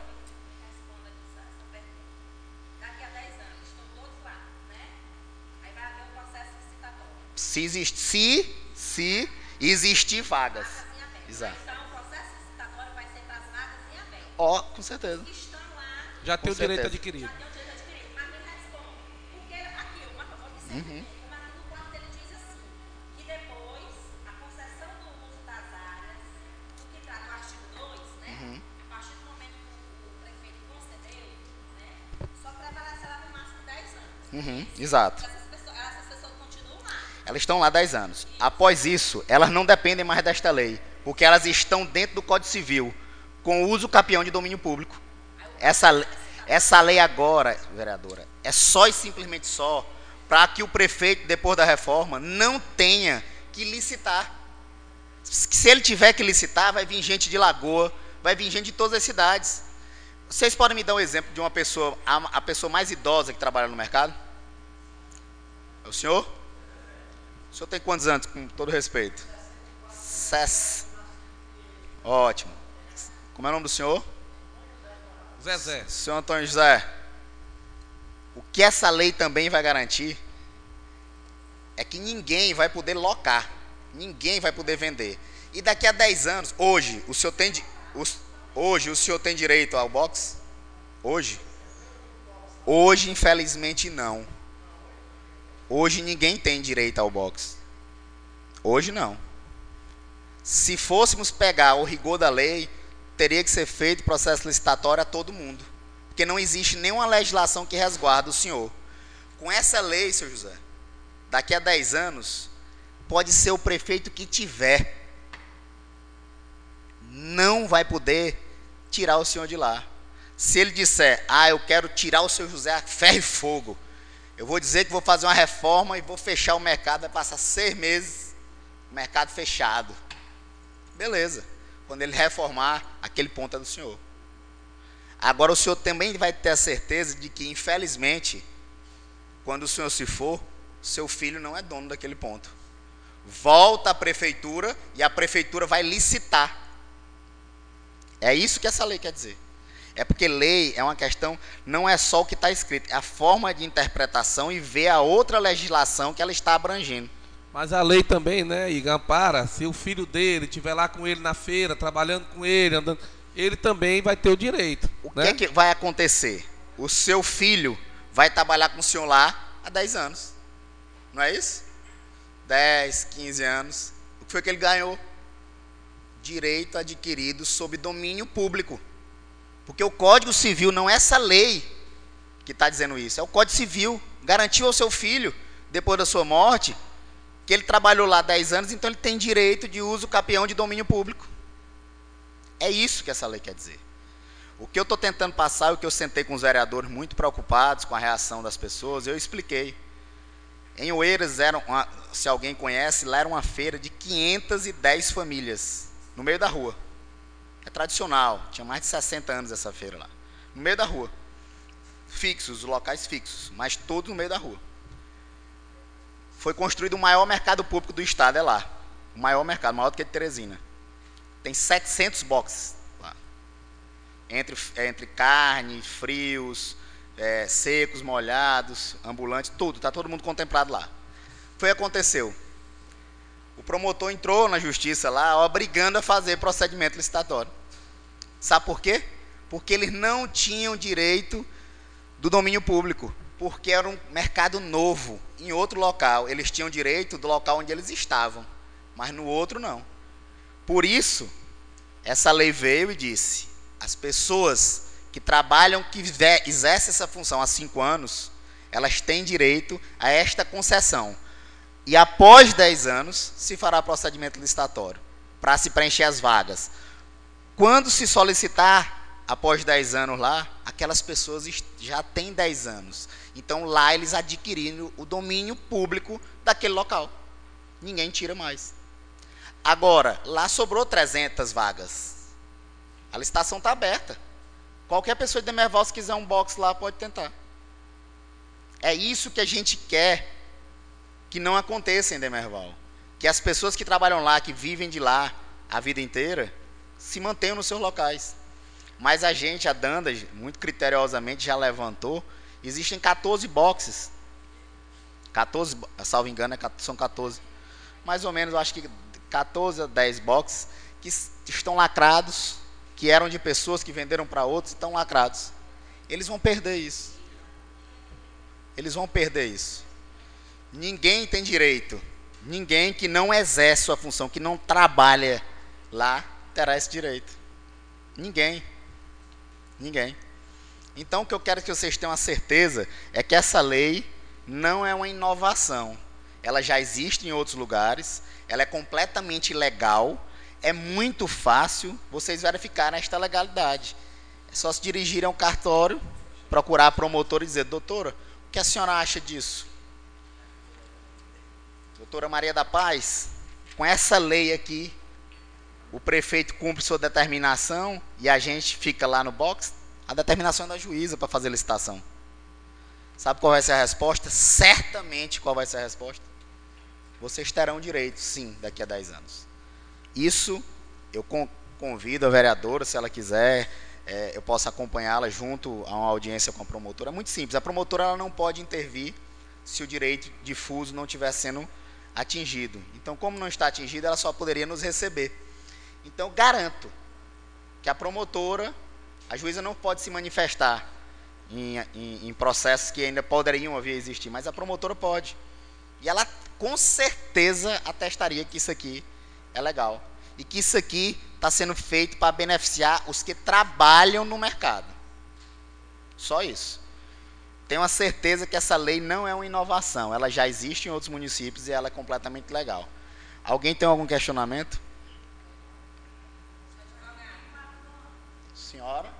Se existe, se, se existir vagas. Exato. Então, o processo licitatório vai ser para as vagas em aberto. Ó, com certeza. Que estão lá, Já tem o certeza. direito adquirido. já tem o direito adquirido. Mas me responde. Porque aqui, o Marco observa, Uhum. o Marco do quarto ele diz assim, que depois a concessão do uso das áreas, o que trata o artigo dois, né? Uhum. A partir do momento que o prefeito concedeu, né? Só prevalecerá no máximo dez anos. Uhum. Exato. Essas pessoas, essas pessoas continuam lá. Elas estão lá há dez anos. Após isso, elas não dependem mais desta lei, porque elas estão dentro do Código Civil, com o uso capião de domínio público. Essa, essa lei agora, vereadora, é só e simplesmente só para que o prefeito, depois da reforma, não tenha que licitar. Se ele tiver que licitar, vai vir gente de Lagoa, vai vir gente de todas as cidades. Vocês podem me dar um exemplo de uma pessoa, a, a pessoa mais idosa que trabalha no mercado? É o senhor? O senhor tem quantos anos, com todo respeito? Sess. Ótimo. Como é o nome do senhor? Zezé. Senhor Antônio José. O que essa lei também vai garantir é que ninguém vai poder locar. Ninguém vai poder vender. E daqui a dez anos, hoje, o senhor tem, os, hoje, o senhor tem direito ao box? Hoje? Hoje, infelizmente, não. Hoje ninguém tem direito ao box. Hoje não. Se fôssemos pegar o rigor da lei, teria que ser feito processo licitatório a todo mundo. Porque não existe nenhuma legislação que resguarde o senhor. Com essa lei, senhor José, daqui a dez anos, pode ser o prefeito que tiver. Não vai poder tirar o senhor de lá. Se ele disser, ah, eu quero tirar o senhor José a ferro e fogo, eu vou dizer que vou fazer uma reforma e vou fechar o mercado, vai passar seis meses, o mercado fechado. Beleza. Quando ele reformar, aquele ponto é do senhor. Agora o senhor também vai ter a certeza de que, infelizmente, quando o senhor se for, seu filho não é dono daquele ponto. Volta à prefeitura e a prefeitura vai licitar. É isso que essa lei quer dizer. É porque lei é uma questão, não é só o que está escrito, é a forma de interpretação e ver a outra legislação que ela está abrangindo. Mas a lei também, né, Igor, ampara, se o filho dele estiver lá com ele na feira, trabalhando com ele, andando, ele também vai ter o direito. O né? que é que vai acontecer? O seu filho vai trabalhar com o senhor lá há dez anos. Não é isso? dez, quinze anos. O que foi que ele ganhou? Direito adquirido sob domínio público. Porque o Código Civil não é essa lei que está dizendo isso, é o Código Civil. Garantiu ao seu filho, depois da sua morte, que ele trabalhou lá dez anos, então ele tem direito de uso capião de domínio público. É isso que essa lei quer dizer. O que eu estou tentando passar, o que eu sentei com os vereadores muito preocupados com a reação das pessoas, eu expliquei. Em Oeiras, era uma, se alguém conhece, lá era uma feira de quinhentas e dez famílias, no meio da rua. É tradicional, tinha mais de sessenta anos essa feira lá. No meio da rua. Fixos, locais fixos, mas todos no meio da rua. Foi construído o maior mercado público do estado, é lá. O maior mercado, maior do que de Teresina. Tem setecentos boxes lá. Entre, entre carne, frios, é, secos, molhados, ambulantes, tudo. Está todo mundo contemplado lá. Foi o que aconteceu. O promotor entrou na justiça lá, obrigando a fazer procedimento licitatório. Sabe por quê? Porque eles não tinham direito do domínio público, porque era um mercado novo, em outro local. Eles tinham direito do local onde eles estavam, mas no outro não. Por isso, essa lei veio e disse, as pessoas que trabalham, que exercem essa função há cinco anos, elas têm direito a esta concessão. E após dez anos, se fará procedimento licitatório, para se preencher as vagas. Quando se solicitar, após dez anos lá, aquelas pessoas já têm dez anos. Então lá eles adquiriram o domínio público daquele local. Ninguém tira mais. Agora, lá sobrou trezentas vagas. A licitação está aberta. Qualquer pessoa de Demerval, se quiser um box lá, pode tentar. É isso que a gente quer que não aconteça em Demerval. Que as pessoas que trabalham lá, que vivem de lá a vida inteira, se mantenham nos seus locais. Mas a gente, a Danda, muito criteriosamente já levantou, existem quatorze boxes. quatorze, salvo engano, são quatorze. Mais ou menos, eu acho que quatorze a dez boxes que estão lacrados, que eram de pessoas que venderam para outros, estão lacrados. Eles vão perder isso. Eles vão perder isso. Ninguém tem direito. Ninguém que não exerce sua função, que não trabalha lá, terá esse direito. Ninguém. Ninguém. Então, o que eu quero que vocês tenham a certeza é que essa lei não é uma inovação. Ela já existe em outros lugares, ela é completamente legal, é muito fácil vocês verificarem esta legalidade. É só se dirigirem ao cartório, procurar a promotora e dizer, doutora, o que a senhora acha disso? Doutora Maria da Paz, com essa lei aqui, o prefeito cumpre sua determinação e a gente fica lá no box, a determinação é da juíza para fazer licitação. Sabe qual vai ser a resposta? Certamente qual vai ser a resposta? Vocês terão direito, sim, daqui a dez anos. Isso, eu convido a vereadora, se ela quiser, é, eu posso acompanhá-la junto a uma audiência com a promotora. É muito simples, a promotora ela não pode intervir se o direito difuso não estiver sendo atingido. Então, como não está atingido, ela só poderia nos receber. Então, garanto que a promotora, a juíza não pode se manifestar em, em, em processos que ainda poderiam vir a existir, mas a promotora pode. E ela, com certeza, atestaria que isso aqui é legal. E que isso aqui está sendo feito para beneficiar os que trabalham no mercado. Só isso. Tenho a certeza que essa lei não é uma inovação. Ela já existe em outros municípios e ela é completamente legal. Alguém tem algum questionamento? Senhora?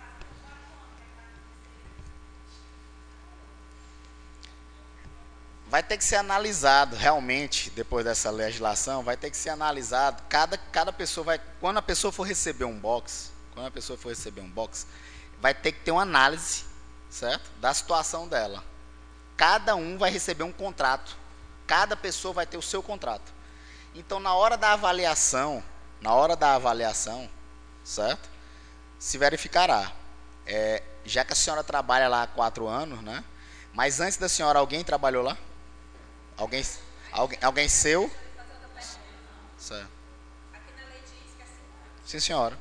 Vai ter que ser analisado realmente, depois dessa legislação, vai ter que ser analisado. Cada, cada pessoa vai, quando a pessoa for receber um box, quando a pessoa for receber um box, vai ter que ter uma análise, certo? Da situação dela. Cada um vai receber um contrato. Cada pessoa vai ter o seu contrato. Então, na hora da avaliação, na hora da avaliação, certo? Se verificará. É, já que a senhora trabalha lá há quatro anos, né? Mas antes da senhora, alguém trabalhou lá? Alguém, alguém, alguém seu? Certo. Sim, senhora.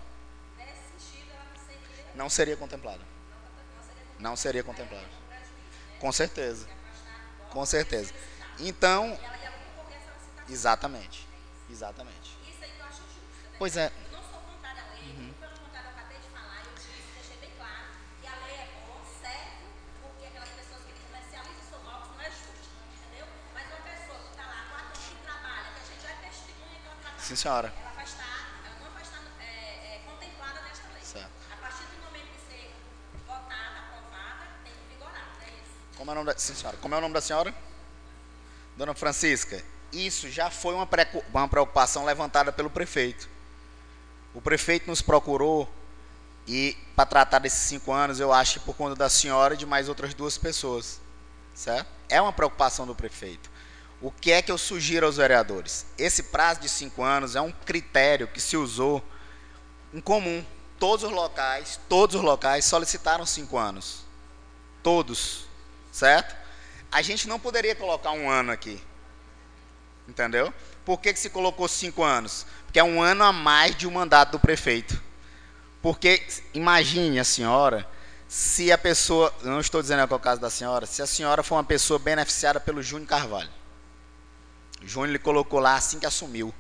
Não seria contemplada. Não seria contemplada. Com certeza. Com certeza. Então, Exatamente. Exatamente. Isso aí que eu acho justo, né? Pois é. Eu não sou contrária à lei, uhum. Pelo contrário, eu acabei de falar, eu disse, deixei bem claro, que a lei é boa, certo, porque aquelas pessoas que comercializam são novos, não é justo, entendeu? Mas uma pessoa que está lá, quatro anos que trabalha, que a gente já testemunha que ela trabalha, Sim, senhora. ela vai estar, ela não vai estar é, é, contemplada nesta lei. Certo. A partir do momento que ser votada, aprovada, tem que vigorar, não é isso? Como é o nome da, sim, senhora. Como é o nome da senhora? Dona Francisca, isso já foi uma, precu- uma preocupação levantada pelo prefeito. O prefeito nos procurou e para tratar desses cinco anos, eu acho que por conta da senhora e de mais outras duas pessoas, certo? É uma preocupação do prefeito. O que é que eu sugiro aos vereadores? Esse prazo de cinco anos é um critério que se usou em comum. Todos os locais, todos os locais solicitaram cinco anos. Todos, certo? A gente não poderia colocar um ano aqui. Entendeu? Por que que se colocou cinco anos? Porque é um ano a mais de um mandato do prefeito. Porque, imagine a senhora, se a pessoa, não estou dizendo que é o caso da senhora, se a senhora for uma pessoa beneficiada pelo Júnior Carvalho. O Júnior lhe colocou lá assim que assumiu.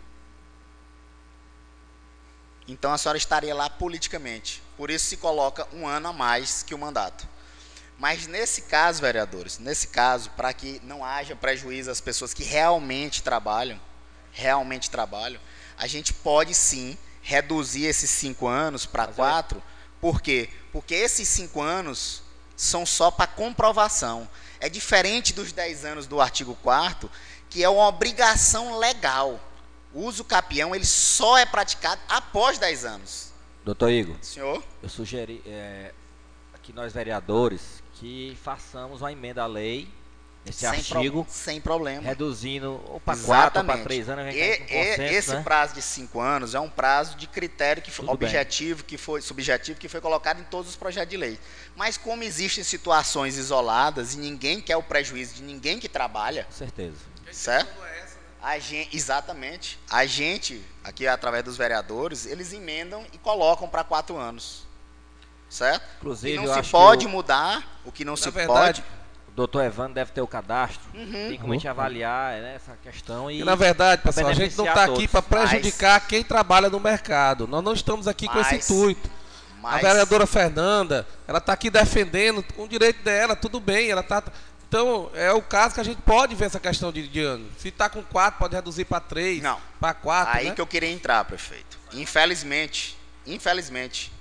Então a senhora estaria lá politicamente. Por isso se coloca um ano a mais que o mandato. Mas nesse caso, vereadores, nesse caso, para que não haja prejuízo às pessoas que realmente trabalham, realmente trabalham, a gente pode sim reduzir esses cinco anos para quatro. Por quê? Porque esses cinco anos são só para comprovação. É diferente dos dez anos do artigo quarto, que é uma obrigação legal. O uso capião, ele só é praticado após dez anos. Doutor Igor, Senhor? eu sugeri é, que nós vereadores que façamos uma emenda à lei nesse Sem artigo, pro, sem problema. reduzindo ou para quatro ou para Exatamente. três anos. A gente E, tem um consenso, esse né? prazo de cinco anos é um prazo de critério que foi Tudo objetivo, que foi subjetivo, que foi colocado em todos os projetos de lei. Mas como existem situações isoladas e ninguém quer o prejuízo de ninguém que trabalha, Com certeza. certo? A gente, exatamente. A gente, aqui através dos vereadores, eles emendam e colocam para quatro anos. Certo? Inclusive, o que eu não se acho pode que o- mudar, o que não se verdade, pode. O doutor Evandro deve ter o cadastro. Uhum. Tem como a gente avaliar, né, essa questão e E na verdade, pra pessoal, a gente não beneficiar está aqui todos. para prejudicar quem trabalha no mercado. Nós não estamos aqui com esse Mas- intuito. A Mas, vereadora Fernanda, ela está aqui defendendo com o direito dela, tudo bem. Ela tá, então, é o caso que a gente pode ver essa questão de, de ano. Se está com quatro, pode reduzir para três, Não. para quatro. aí né? que eu queria entrar, prefeito. Infelizmente, infelizmente,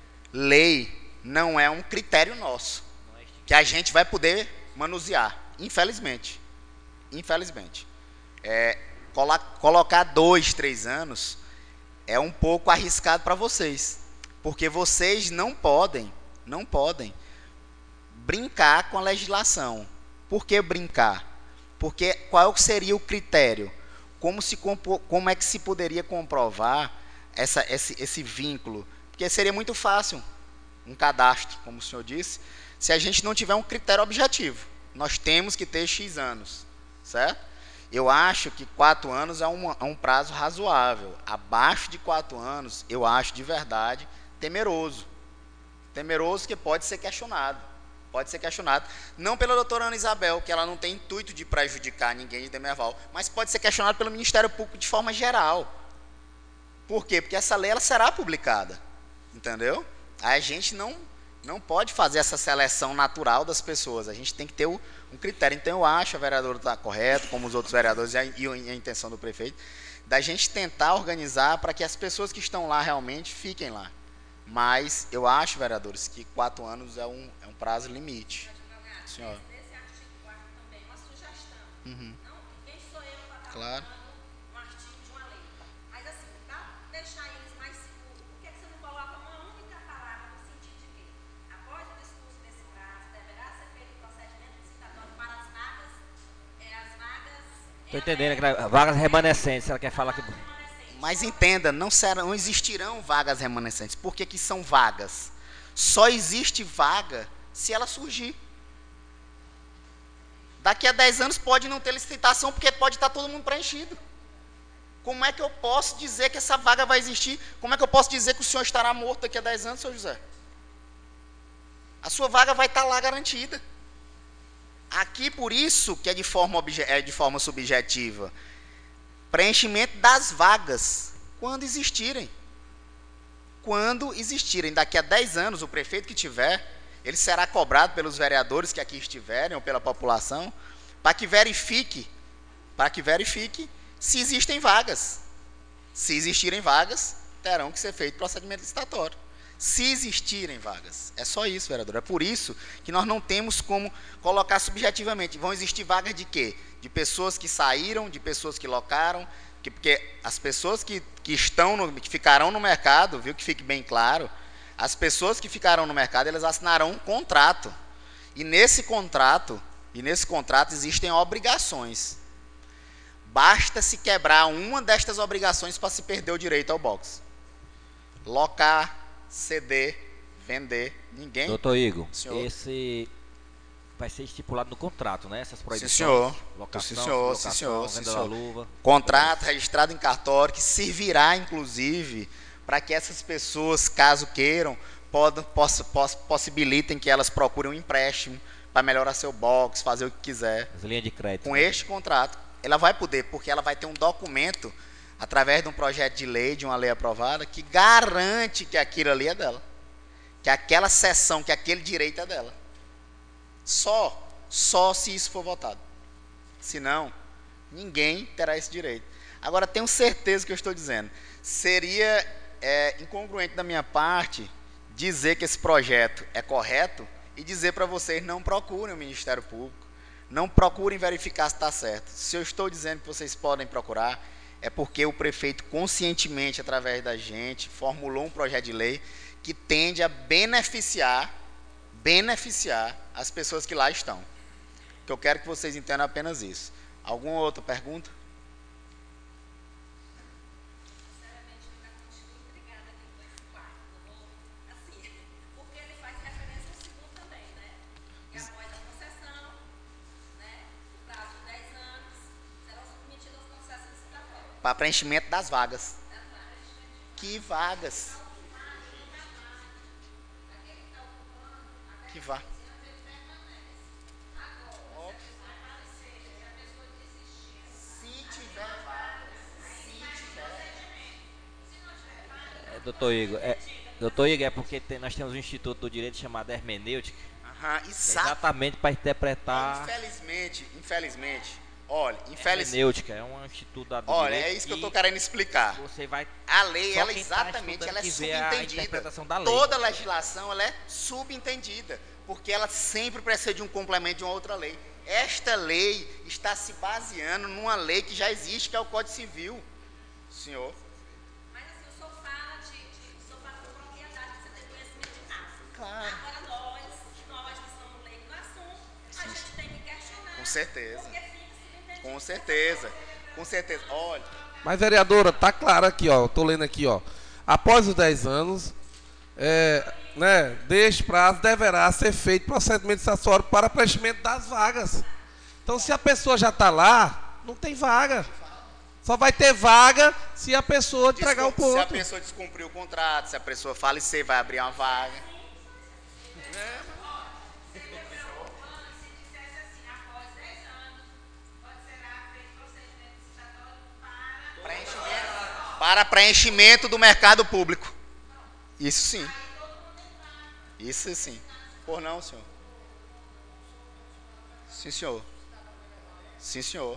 lei não é um critério nosso que a gente vai poder manusear. Infelizmente. Infelizmente. É, colo- colocar dois, três anos é um pouco arriscado para vocês. Porque vocês não podem, não podem brincar com a legislação. Por que brincar? Porque qual seria o critério? Como, se, compo- como é que se poderia comprovar essa, esse, esse vínculo? Porque seria muito fácil um cadastro, como o senhor disse, se a gente não tiver um critério objetivo. Nós temos que ter X anos, certo? Eu acho que quatro anos é um, é um prazo razoável. Abaixo de quatro anos, eu acho de verdade temeroso. Temeroso que pode ser questionado. Pode ser questionado. Não pela doutora Ana Isabel, que ela não tem intuito de prejudicar ninguém de Demerval, mas pode ser questionado pelo Ministério Público de forma geral. Por quê? Porque essa lei ela será publicada. Entendeu? Aí a gente não, não pode fazer essa seleção natural das pessoas. A gente tem que ter o, um critério. Então eu acho, a vereadora está correta, como os outros vereadores, e a, e a intenção do prefeito, da gente tentar organizar para que as pessoas que estão lá realmente fiquem lá. Mas eu acho, vereadores, que quatro anos é um, é um prazo limite. Advogado, Senhora. nesse artigo quarto também, uma sugestão. Uhum. Não, quem sou eu para estar Claro. um artigo de uma lei? Mas assim, para deixar eles mais seguros, por que que você não coloca uma única palavra no sentido de que, após o discurso desse prazo, deverá ser feito o procedimento licitatório para as vagas, é, as vagas... Tô entendendo que era vagas remanescentes, ela quer falar que Mas entenda, não, serão, não existirão vagas remanescentes. Por que que são vagas? Só existe vaga se ela surgir. Daqui a dez anos pode não ter licitação, porque pode estar todo mundo preenchido. Como é que eu posso dizer que essa vaga vai existir? Como é que eu posso dizer que o senhor estará morto daqui a dez anos, senhor José? A sua vaga vai estar lá garantida. Aqui, por isso, que é de forma, obje- é de forma subjetiva. Preenchimento das vagas, quando existirem. Quando existirem. Daqui a dez anos, o prefeito que tiver, ele será cobrado pelos vereadores que aqui estiverem, ou pela população, para que verifique, para que verifique se existem vagas. Se existirem vagas, terão que ser feito procedimento licitatório. Se existirem vagas. É só isso, vereador. É por isso que nós não temos como colocar subjetivamente. Vão existir vagas de quê? De pessoas que saíram, de pessoas que locaram, que, porque as pessoas que, que estão, no, que ficarão no mercado, viu, que fique bem claro, as pessoas que ficarão no mercado, elas assinarão um contrato. E nesse contrato, e nesse contrato existem obrigações. Basta se quebrar uma destas obrigações para se perder o direito ao box. Locar, ceder, vender, ninguém... Doutor Igor, Senhor. esse vai ser estipulado no contrato, né? Essas proibições. Sim, senhor. Locação, Sim, senhor. locação, Sim, senhor. venda Sim, da senhor. luva. Contrato registrado em cartório, que servirá, inclusive, para que essas pessoas, caso queiram, podam, poss, poss, possibilitem que elas procurem um empréstimo para melhorar seu box, fazer o que quiser. As linhas de crédito. Com né? este contrato, ela vai poder, porque ela vai ter um documento, através de um projeto de lei, de uma lei aprovada, que garante que aquilo ali é dela. Que aquela seção, que aquele direito é dela. Só, só se isso for votado. Senão, ninguém terá esse direito. Agora, tenho certeza que eu estou dizendo, seria é, incongruente da minha parte dizer que esse projeto é correto e dizer para vocês, não procurem o Ministério Público, não procurem verificar se está certo. Se eu estou dizendo que vocês podem procurar, é porque o prefeito conscientemente, através da gente, formulou um projeto de lei que tende a beneficiar, beneficiar as pessoas que lá estão. Que eu quero que vocês entendam apenas isso. Alguma outra pergunta? Sinceramente, eu ainda continuo intrigada aqui com esse quarto. Eu vou, assim, porque ele faz referência ao segundo também, né? Que após a concessão, né, no prazo de dez anos, serão submetidas as concessões licitatórias. Para preenchimento das vagas. Que vagas? Que vagas? Se tiver vagas, se tiver. É, doutor Igor, é, doutor Igor, é porque tem- nós temos um instituto do direito chamado hermenêutica, Aham, que é exato. exatamente para interpretar. Infelizmente, infelizmente, olha, infelizmente, Hermenêutica é um instituto da do olha, direito é isso que eu e estou querendo explicar. Você vai A lei, Só ela quem tá exatamente, estudando ela é que vê a subentendida. interpretação da lei. Toda legislação, ela é subentendida, porque ela sempre precisa de um complemento de uma outra lei. Esta lei está se baseando numa lei que já existe, que é o Código Civil, senhor. Mas assim, o senhor fala de, de o senhor fala com propriedade, você tem conhecimento de caso. Claro. Agora nós, nós que somos leigos no assunto, a gente tem que questionar. Com certeza. Porque fica subentendido. Com certeza, com certeza. Olha, Mas, vereadora, tá claro aqui, ó. Eu tô lendo aqui, ó. Após os dez anos, é, né, deste prazo deverá ser feito procedimento licitatório para preenchimento das vagas. Então, se a pessoa já está lá, não tem vaga. Só vai ter vaga se a pessoa entregar o descum- se a ponto. pessoa descumprir o contrato, se a pessoa falecer, vai abrir uma vaga. Preenchimento- Para preenchimento do mercado público. Isso sim. Isso sim. Por não, senhor? Sim, senhor. Sim, senhor.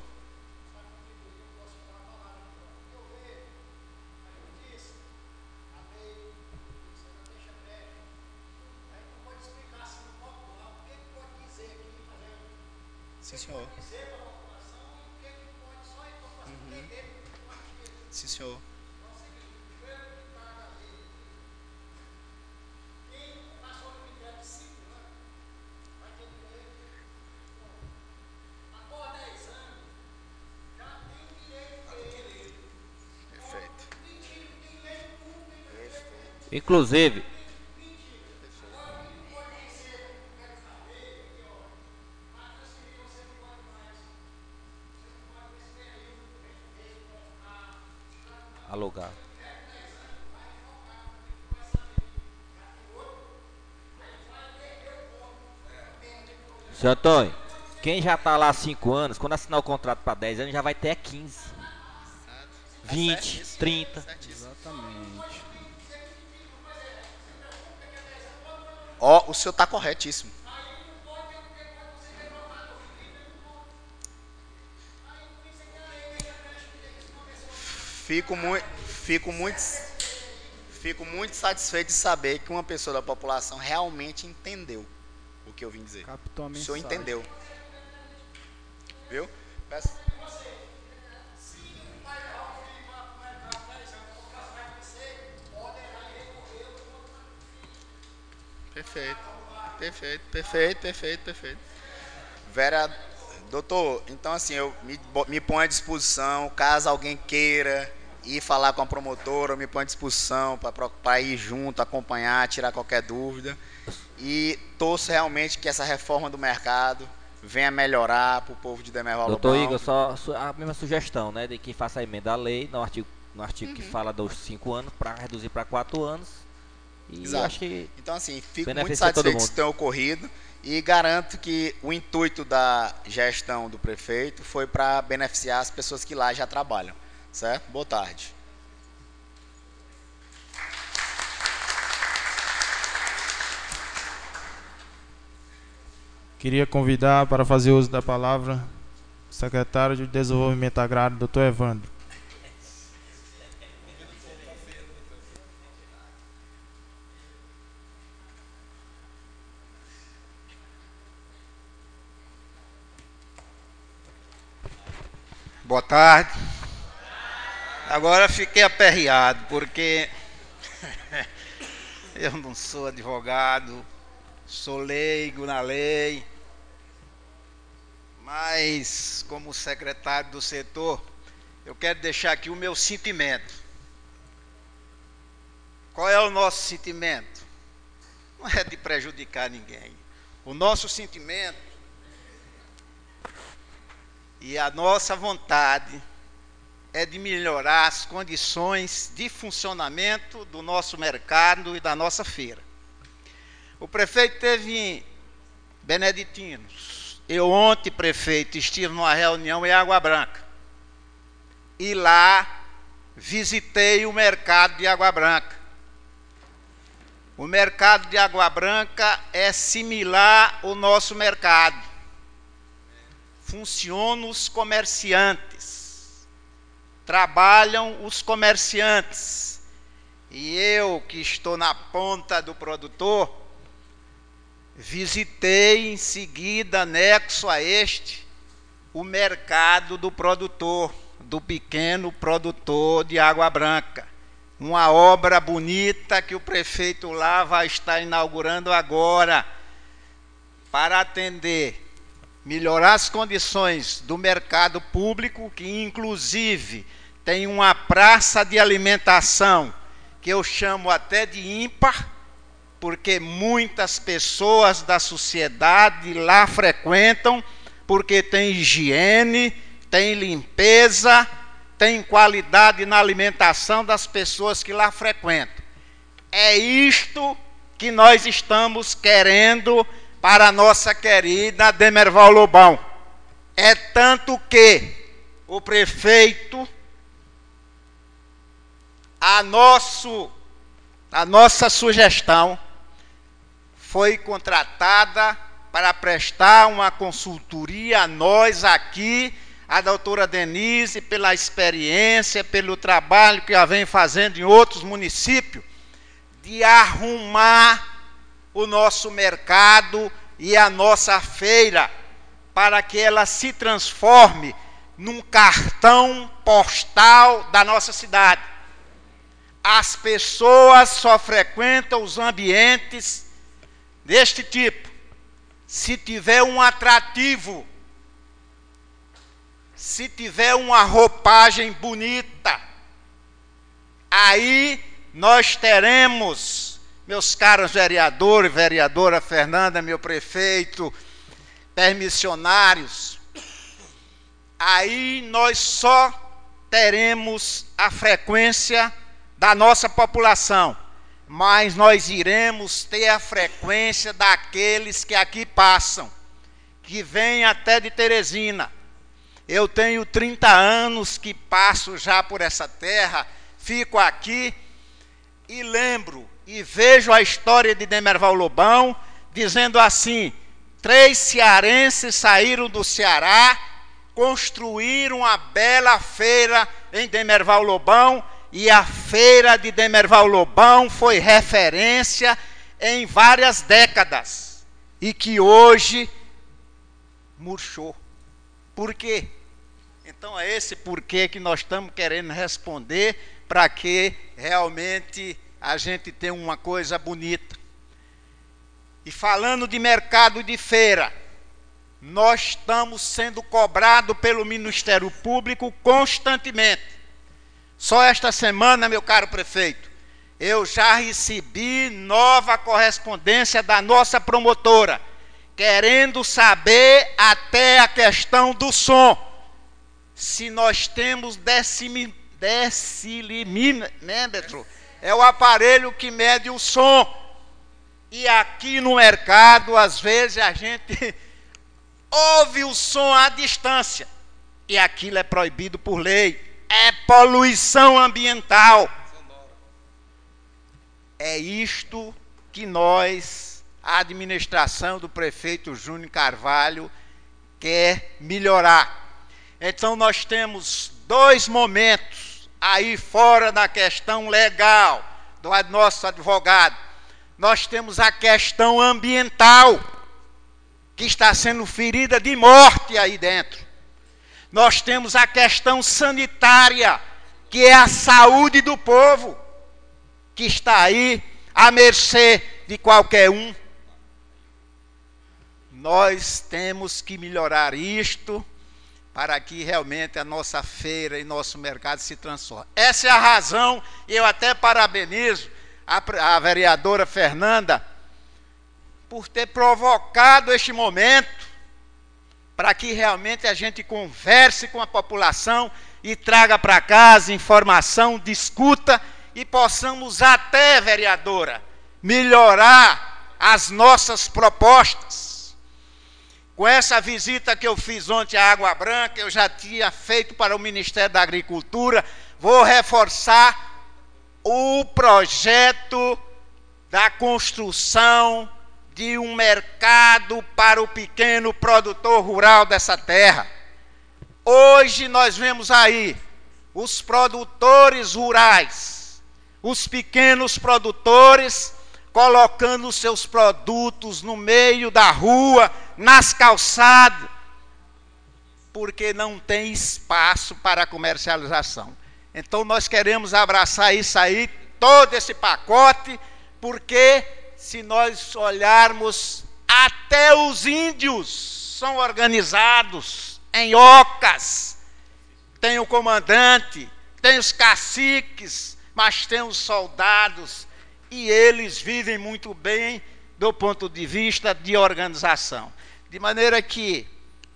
Sim, senhor. Uhum. Sim, senhor. Perfeito. Inclusive, alugar. Seu Antônio, quem já está lá há cinco anos, quando assinar o contrato para dez anos, já vai ter quinze. vinte, trinta. Exatamente. Ó, o senhor está corretíssimo. Fico muito, fico muito, fico muito satisfeito de saber que uma pessoa da população realmente entendeu o que eu vim dizer. Captou a O senhor mensagem. entendeu. Viu? Peço. Perfeito. Perfeito, perfeito, perfeito, perfeito. Vera, doutor, então assim, eu me, me ponho à disposição, caso alguém queira ir falar com a promotora, eu me ponho à disposição para ir junto, acompanhar, tirar qualquer dúvida. E torço realmente que essa reforma do mercado venha melhorar para o povo de Demerval Lobão. Doutor Igor, só su- a mesma sugestão, né, de que faça a emenda à lei no artigo, no artigo que fala dos cinco anos para reduzir para quatro anos. E Exato. acho que Então, assim, fico muito beneficia todo satisfeito que mundo. isso tenha ocorrido e garanto que o intuito da gestão do prefeito foi para beneficiar as pessoas que lá já trabalham. Certo? Boa tarde. Queria convidar para fazer uso da palavra o secretário de Desenvolvimento Agrário, doutor Evandro. Boa tarde. Agora fiquei aperreado, porque eu não sou advogado, sou leigo na lei, mas como secretário do setor, eu quero deixar aqui o meu sentimento. Qual é o nosso sentimento? Não é de prejudicar ninguém. O nosso sentimento e a nossa vontade é de melhorar as condições de funcionamento do nosso mercado e da nossa feira. O prefeito esteve em Beneditinos. Eu ontem, prefeito, estive numa reunião em Água Branca. E lá visitei o mercado de Água Branca. O mercado de Água Branca é similar ao nosso mercado. Funcionam os comerciantes, trabalham os comerciantes, e eu, que estou na ponta do produtor, visitei em seguida, anexo a este, o mercado do produtor, do pequeno produtor de Água Branca. Uma obra bonita que o prefeito lá vai estar inaugurando agora, para atender melhorar as condições do mercado público, que inclusive tem uma praça de alimentação, que eu chamo até de ímpar, porque muitas pessoas da sociedade lá frequentam, porque tem higiene, tem limpeza, tem qualidade na alimentação das pessoas que lá frequentam. É isto que nós estamos querendo para a nossa querida Demerval Lobão. É tanto que o prefeito, a, nosso, a nossa sugestão foi contratada para prestar uma consultoria a nós aqui, a doutora Denise, pela experiência, pelo trabalho que ela vem fazendo em outros municípios, de arrumar o nosso mercado e a nossa feira, para que ela se transforme num cartão postal da nossa cidade. As pessoas só frequentam os ambientes deste tipo se tiver um atrativo, se tiver uma roupagem bonita. Aí nós teremos, meus caros vereadores, vereadora Fernanda, meu prefeito, permissionários, aí nós só teremos a frequência da nossa população, mas nós iremos ter a frequência daqueles que aqui passam, que vêm até de Teresina. Eu tenho trinta anos que passo já por essa terra, fico aqui e lembro e vejo a história de Demerval Lobão, dizendo assim: três cearenses saíram do Ceará, construíram uma bela feira em Demerval Lobão, e a feira de Demerval Lobão foi referência em várias décadas, e que hoje murchou. Por quê? Então é esse porquê que nós estamos querendo responder, para que realmente a gente tenha uma coisa bonita. E falando de mercado de feira, nós estamos sendo cobrados pelo Ministério Público constantemente. Só esta semana, meu caro prefeito, eu já recebi nova correspondência da nossa promotora, querendo saber até a questão do som. Se nós temos decilímetro, é o aparelho que mede o som. E aqui no mercado, às vezes, a gente ouve o som à distância. E aquilo é proibido por lei. É poluição ambiental. É isto que nós, a administração do prefeito Júnior Carvalho, quer melhorar. Então nós temos dois momentos aí fora da questão legal do nosso advogado. Nós temos a questão ambiental, que está sendo ferida de morte aí dentro. Nós temos a questão sanitária, que é a saúde do povo, que está aí à mercê de qualquer um. Nós temos que melhorar isto para que realmente a nossa feira e nosso mercado se transforme. Essa é a razão, e eu até parabenizo a, a vereadora Fernanda por ter provocado este momento, para que realmente a gente converse com a população e traga para casa informação, discuta e possamos até, vereadora, melhorar as nossas propostas. Com essa visita que eu fiz ontem à Água Branca, eu já tinha feito para o Ministério da Agricultura, vou reforçar o projeto da construção de um mercado para o pequeno produtor rural dessa terra. Hoje nós vemos aí os produtores rurais, os pequenos produtores, colocando os seus produtos no meio da rua, nas calçadas, porque não tem espaço para comercialização. Então nós queremos abraçar isso aí, todo esse pacote, porque se nós olharmos, até os índios são organizados em ocas. Tem o comandante, tem os caciques, mas tem os soldados, e eles vivem muito bem do ponto de vista de organização. De maneira que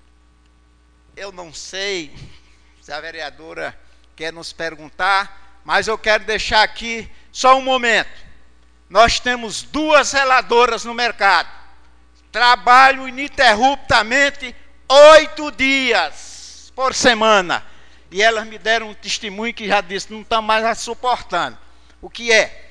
eu não sei se a vereadora quer nos perguntar, mas eu quero deixar aqui só um momento. Nós temos duas reladoras no mercado. Trabalho ininterruptamente oito dias por semana. E elas me deram um testemunho que já disse, não estão mais suportando. O que é?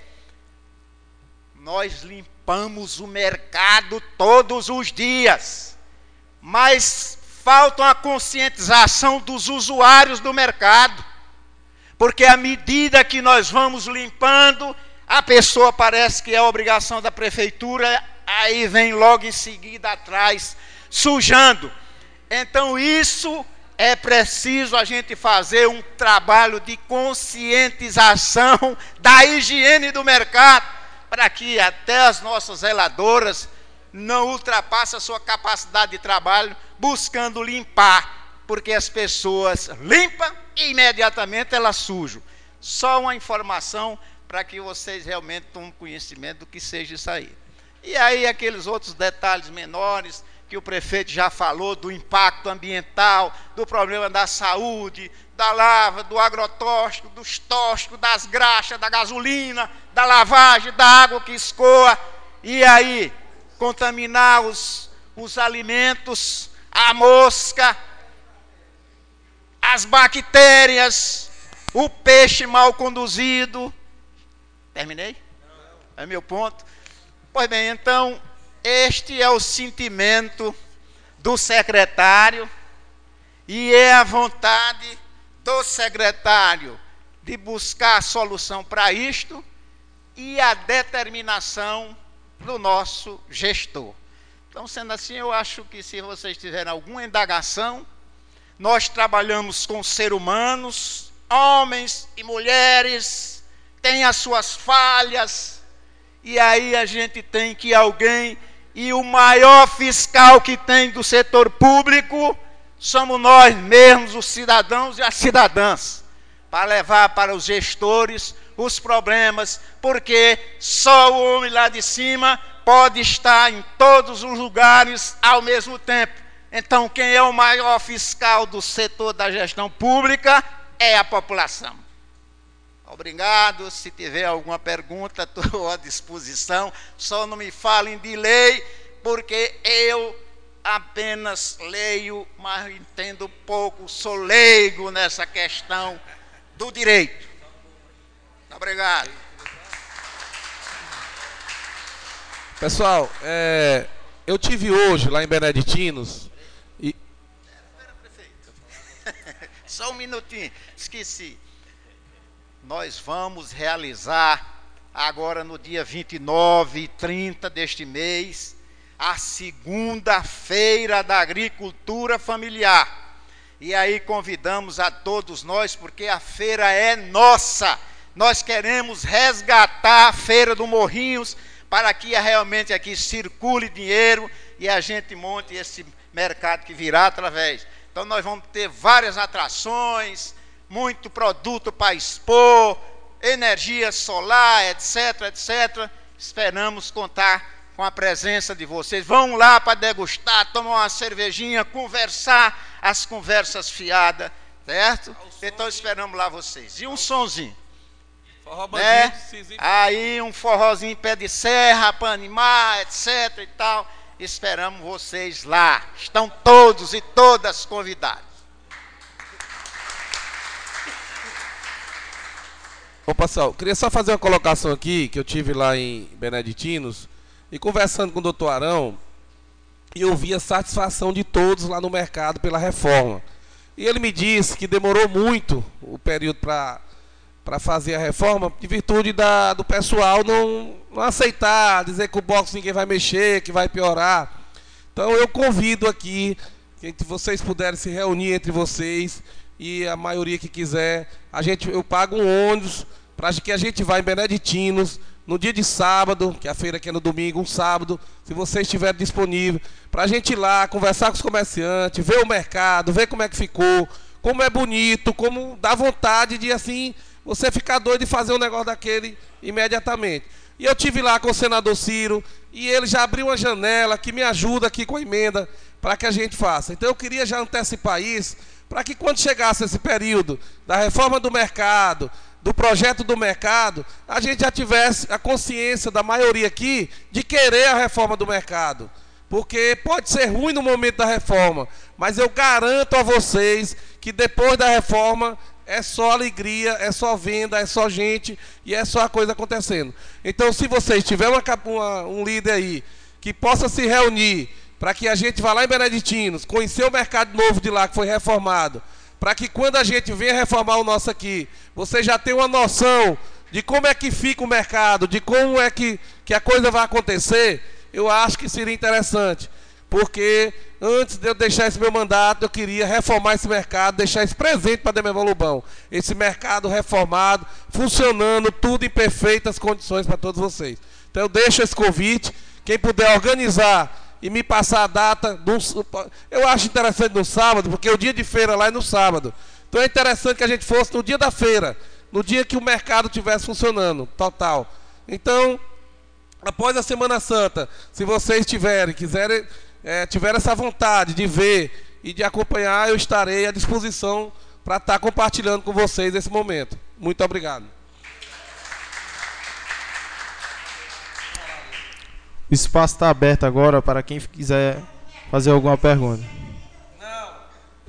Nós limpamos o mercado todos os dias. Mas falta a conscientização dos usuários do mercado. Porque à medida que nós vamos limpando, a pessoa parece que é obrigação da prefeitura, aí vem logo em seguida atrás, sujando. Então isso é preciso a gente fazer um trabalho de conscientização da higiene do mercado, para que até as nossas zeladoras não ultrapassem a sua capacidade de trabalho, buscando limpar, porque as pessoas limpam e imediatamente elas sujam. Só uma informação para que vocês realmente tomem conhecimento do que seja isso aí. E aí aqueles outros detalhes menores que o prefeito já falou, do impacto ambiental, do problema da saúde, da lava, do agrotóxico, dos tóxicos, das graxas, da gasolina, da lavagem, da água que escoa, e aí contaminar os, os alimentos, a mosca. as bactérias, o peixe mal conduzido. Terminei? É meu ponto. Pois bem, então, este é o sentimento do secretário e é a vontade do secretário de buscar a solução para isto e a determinação do nosso gestor. Então, sendo assim, eu acho que se vocês tiverem alguma indagação, nós trabalhamos com seres humanos, homens e mulheres, têm as suas falhas, e aí a gente tem que alguém, e o maior fiscal que tem do setor público somos nós mesmos, os cidadãos e as cidadãs, para levar para os gestores os problemas, porque só o homem lá de cima pode estar em todos os lugares ao mesmo tempo. Então, quem é o maior fiscal do setor da gestão pública é a população. Obrigado. Se tiver alguma pergunta, estou à disposição. Só não me falem de lei, porque eu apenas leio, mas entendo pouco, sou leigo nessa questão do direito. Obrigado. Pessoal, é, eu tive hoje lá em Beneditinos e... Só um minutinho, esqueci. Nós vamos realizar agora no dia vinte e nove e trinta deste mês a segunda feira da agricultura familiar. E aí convidamos a todos nós, porque a feira é nossa. Nós queremos resgatar a feira do Morrinhos para que realmente aqui circule dinheiro e a gente monte esse mercado que virá através. Então nós vamos ter várias atrações, muito produto para expor, energia solar, etc, etcétera. Esperamos contar com a presença de vocês. Vão lá para degustar, tomar uma cervejinha, conversar, as conversas fiadas, certo? Então esperamos lá vocês. E um sonzinho. Forró Né? bandido, Aí um forrozinho em pé de serra para animar, etc e tal. Esperamos vocês lá. Estão todos e todas convidados. Ô, pessoal, queria só fazer uma colocação aqui, que eu tive lá em Beneditinos, e conversando com o doutor Arão, e eu vi a satisfação de todos lá no mercado pela reforma. E ele me disse que demorou muito o período para para fazer a reforma, de virtude da, do pessoal não, não aceitar, dizer que o box ninguém vai mexer, que vai piorar. Então eu convido aqui, que vocês puderem se reunir entre vocês, e a maioria que quiser, a gente, eu pago um ônibus, para que a gente vá em Beneditinos, no dia de sábado, que a feira aqui é no domingo, um sábado, se vocês estiverem disponíveis, para a gente ir lá, conversar com os comerciantes, ver o mercado, ver como é que ficou, como é bonito, como dá vontade de, assim, você ficar doido de fazer um negócio daquele imediatamente. E eu tive lá com o senador Ciro, e ele já abriu uma janela que me ajuda aqui com a emenda, para que a gente faça. Então eu queria já antecipar isso, para que quando chegasse esse período da reforma do mercado, do projeto do mercado, a gente já tivesse a consciência da maioria aqui de querer a reforma do mercado. Porque pode ser ruim no momento da reforma, mas eu garanto a vocês que depois da reforma é só alegria, é só venda, é só gente e é só a coisa acontecendo. Então, se vocês tiverem uma, uma, um líder aí que possa se reunir para que a gente vá lá em Beneditinos, conhecer o mercado novo de lá que foi reformado, para que quando a gente venha reformar o nosso aqui, você já tenha uma noção de como é que fica o mercado, de como é que, que a coisa vai acontecer, eu acho que seria interessante. Porque antes de eu deixar esse meu mandato, eu queria reformar esse mercado, deixar esse presente para Demerval Lobão. Esse mercado reformado, funcionando, tudo em perfeitas condições para todos vocês. Então eu deixo esse convite, quem puder organizar e me passar a data, do, eu acho interessante no sábado, porque o dia de feira lá é no sábado. Então é interessante que a gente fosse no dia da feira, no dia que o mercado estivesse funcionando, total. Então, após a Semana Santa, se vocês tiverem, quiserem, é, tiverem essa vontade de ver e de acompanhar, eu estarei à disposição para estar compartilhando com vocês esse momento. Muito obrigado. O espaço está aberto agora para quem quiser fazer alguma pergunta. Não, eu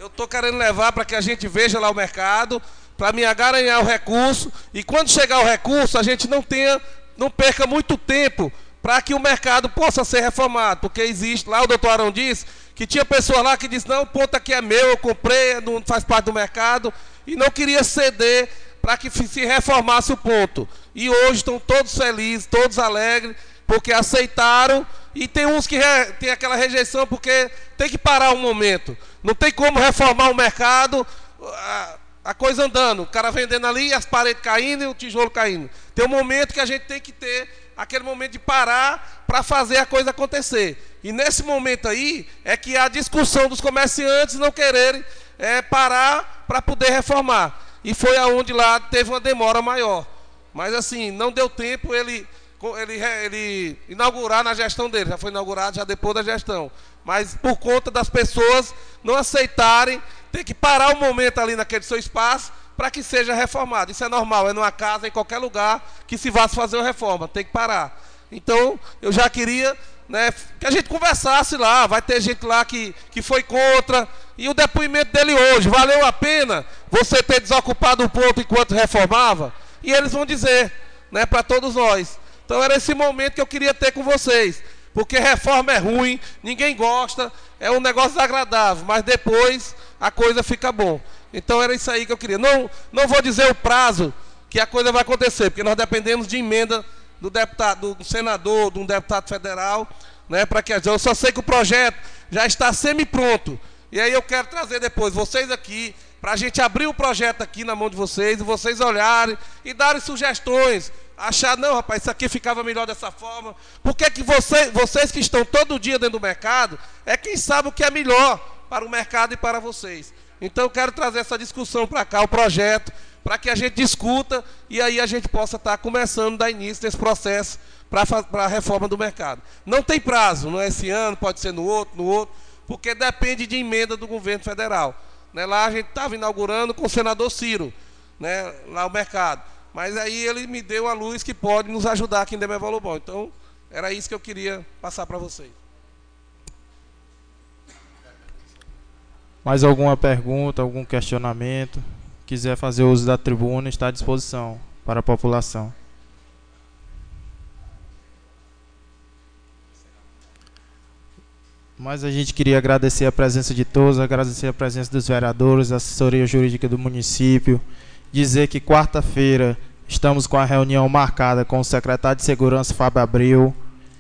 Eu estou querendo levar para que a gente veja lá o mercado, para me agaranhar o recurso, e quando chegar o recurso, a gente não tenha, não perca muito tempo para que o mercado possa ser reformado, porque existe, lá o doutor Arão disse, que tinha pessoas lá que disse, não, o ponto aqui é meu, eu comprei, não faz parte do mercado, e não queria ceder para que se reformasse o ponto. E hoje estão todos felizes, todos alegres, porque aceitaram, e tem uns que re, tem aquela rejeição, porque tem que parar um momento. Não tem como reformar o mercado, a, a coisa andando, o cara vendendo ali, as paredes caindo e o tijolo caindo. Tem um momento que a gente tem que ter aquele momento de parar para fazer a coisa acontecer. E nesse momento aí é que a discussão dos comerciantes não quererem é, parar para poder reformar. E foi aonde lá teve uma demora maior. Mas assim, não deu tempo ele, ele, ele inaugurar na gestão dele. Já foi inaugurado já depois da gestão. Mas por conta das pessoas não aceitarem, tem que parar um momento ali naquele seu espaço para que seja reformado. Isso é normal, é numa casa, em qualquer lugar que se vá se fazer uma reforma, tem que parar. Então, eu já queria, né, que a gente conversasse lá, vai ter gente lá que, que foi contra, e o depoimento dele hoje, valeu a pena você ter desocupado o ponto enquanto reformava? E eles vão dizer, né, para todos nós. Então, era esse momento que eu queria ter com vocês, porque reforma é ruim, ninguém gosta, é um negócio desagradável, mas depois a coisa fica bom. Então era isso aí que eu queria. Não, não vou dizer o prazo que a coisa vai acontecer, porque nós dependemos de emenda do deputado, do senador, de um deputado federal, né, para que eu só sei que o projeto já está semi-pronto. E aí eu quero trazer depois vocês aqui, para a gente abrir o projeto aqui na mão de vocês, e vocês olharem e darem sugestões. Achar, não, rapaz, isso aqui ficava melhor dessa forma. Porque que você, vocês que estão todo dia dentro do mercado, é quem sabe o que é melhor para o mercado e para vocês. Então eu quero trazer essa discussão para cá, o projeto, para que a gente discuta e aí a gente possa estar começando a dar início nesse processo para a reforma do mercado. Não tem prazo, não é esse ano, pode ser no outro, no outro, porque depende de emenda do governo federal. Né, lá a gente estava inaugurando com o senador Ciro, né, lá o mercado. Mas aí ele me deu a luz que pode nos ajudar aqui em Demerval Lobão. Então, era isso que eu queria passar para vocês. Mais alguma pergunta, algum questionamento? Quiser fazer uso da tribuna, está à disposição para a população. Mas a gente queria agradecer a presença de todos, agradecer a presença dos vereadores, da assessoria jurídica do município, dizer que quarta-feira estamos com a reunião marcada com o secretário de Segurança, Fábio Abreu.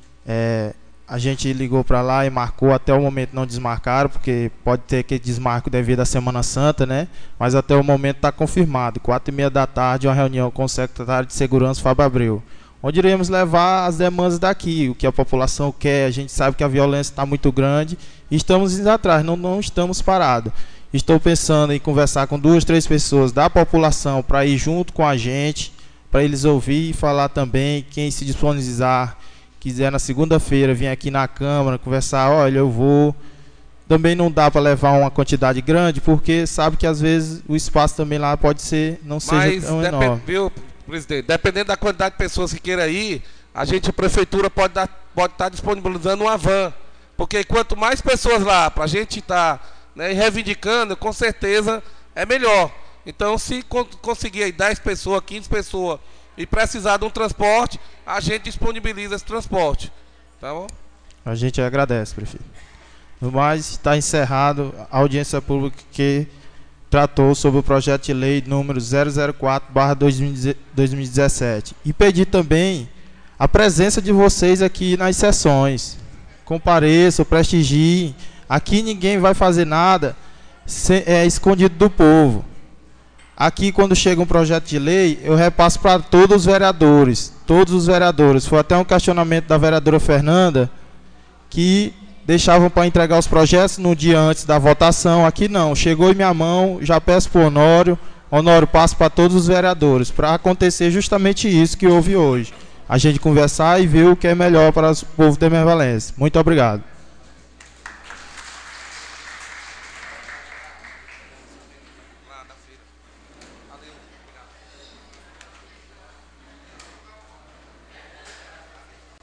É, a gente ligou para lá e marcou, até o momento não desmarcaram, porque pode ter que desmarco devido à Semana Santa, né? Mas até o momento está confirmado, quatro e meia da tarde, uma reunião com o secretário de Segurança, Fábio Abreu, onde iremos levar as demandas daqui, o que a população quer. A gente sabe que a violência está muito grande e estamos indo atrás, não, não estamos parados. Estou pensando em conversar com duas, três pessoas da população para ir junto com a gente, para eles ouvir e falar também. Quem se disponibilizar, quiser na segunda-feira vir aqui na Câmara conversar, olha, eu vou. Também não dá para levar uma quantidade grande, porque sabe que às vezes o espaço também lá pode ser, não seja Mas tão depend, enorme. Viu, presidente, dependendo da quantidade de pessoas que queiram ir, a gente, a prefeitura, pode, dar, pode estar disponibilizando uma van. Porque quanto mais pessoas lá, para a gente estar... Tá, né, reivindicando, com certeza é melhor. Então, se conseguir aí dez pessoas, quinze pessoas e precisar de um transporte, a gente disponibiliza esse transporte. Tá bom? A gente agradece, prefeito. No mais, está encerrado a audiência pública que tratou sobre o projeto de lei número zero zero quatro barra dois mil e dezessete. E pedir também a presença de vocês aqui nas sessões. Compareçam, prestigiem. Aqui ninguém vai fazer nada sem, é, escondido do povo. Aqui, quando chega um projeto de lei, eu repasso para todos os vereadores. Todos os vereadores. Foi até um questionamento da vereadora Fernanda, que deixavam para entregar os projetos no dia antes da votação. Aqui não. Chegou em minha mão, já peço para o Honório. Honório, passo para todos os vereadores, para acontecer justamente isso que houve hoje. A gente conversar e ver o que é melhor para o povo demervalense. Muito obrigado.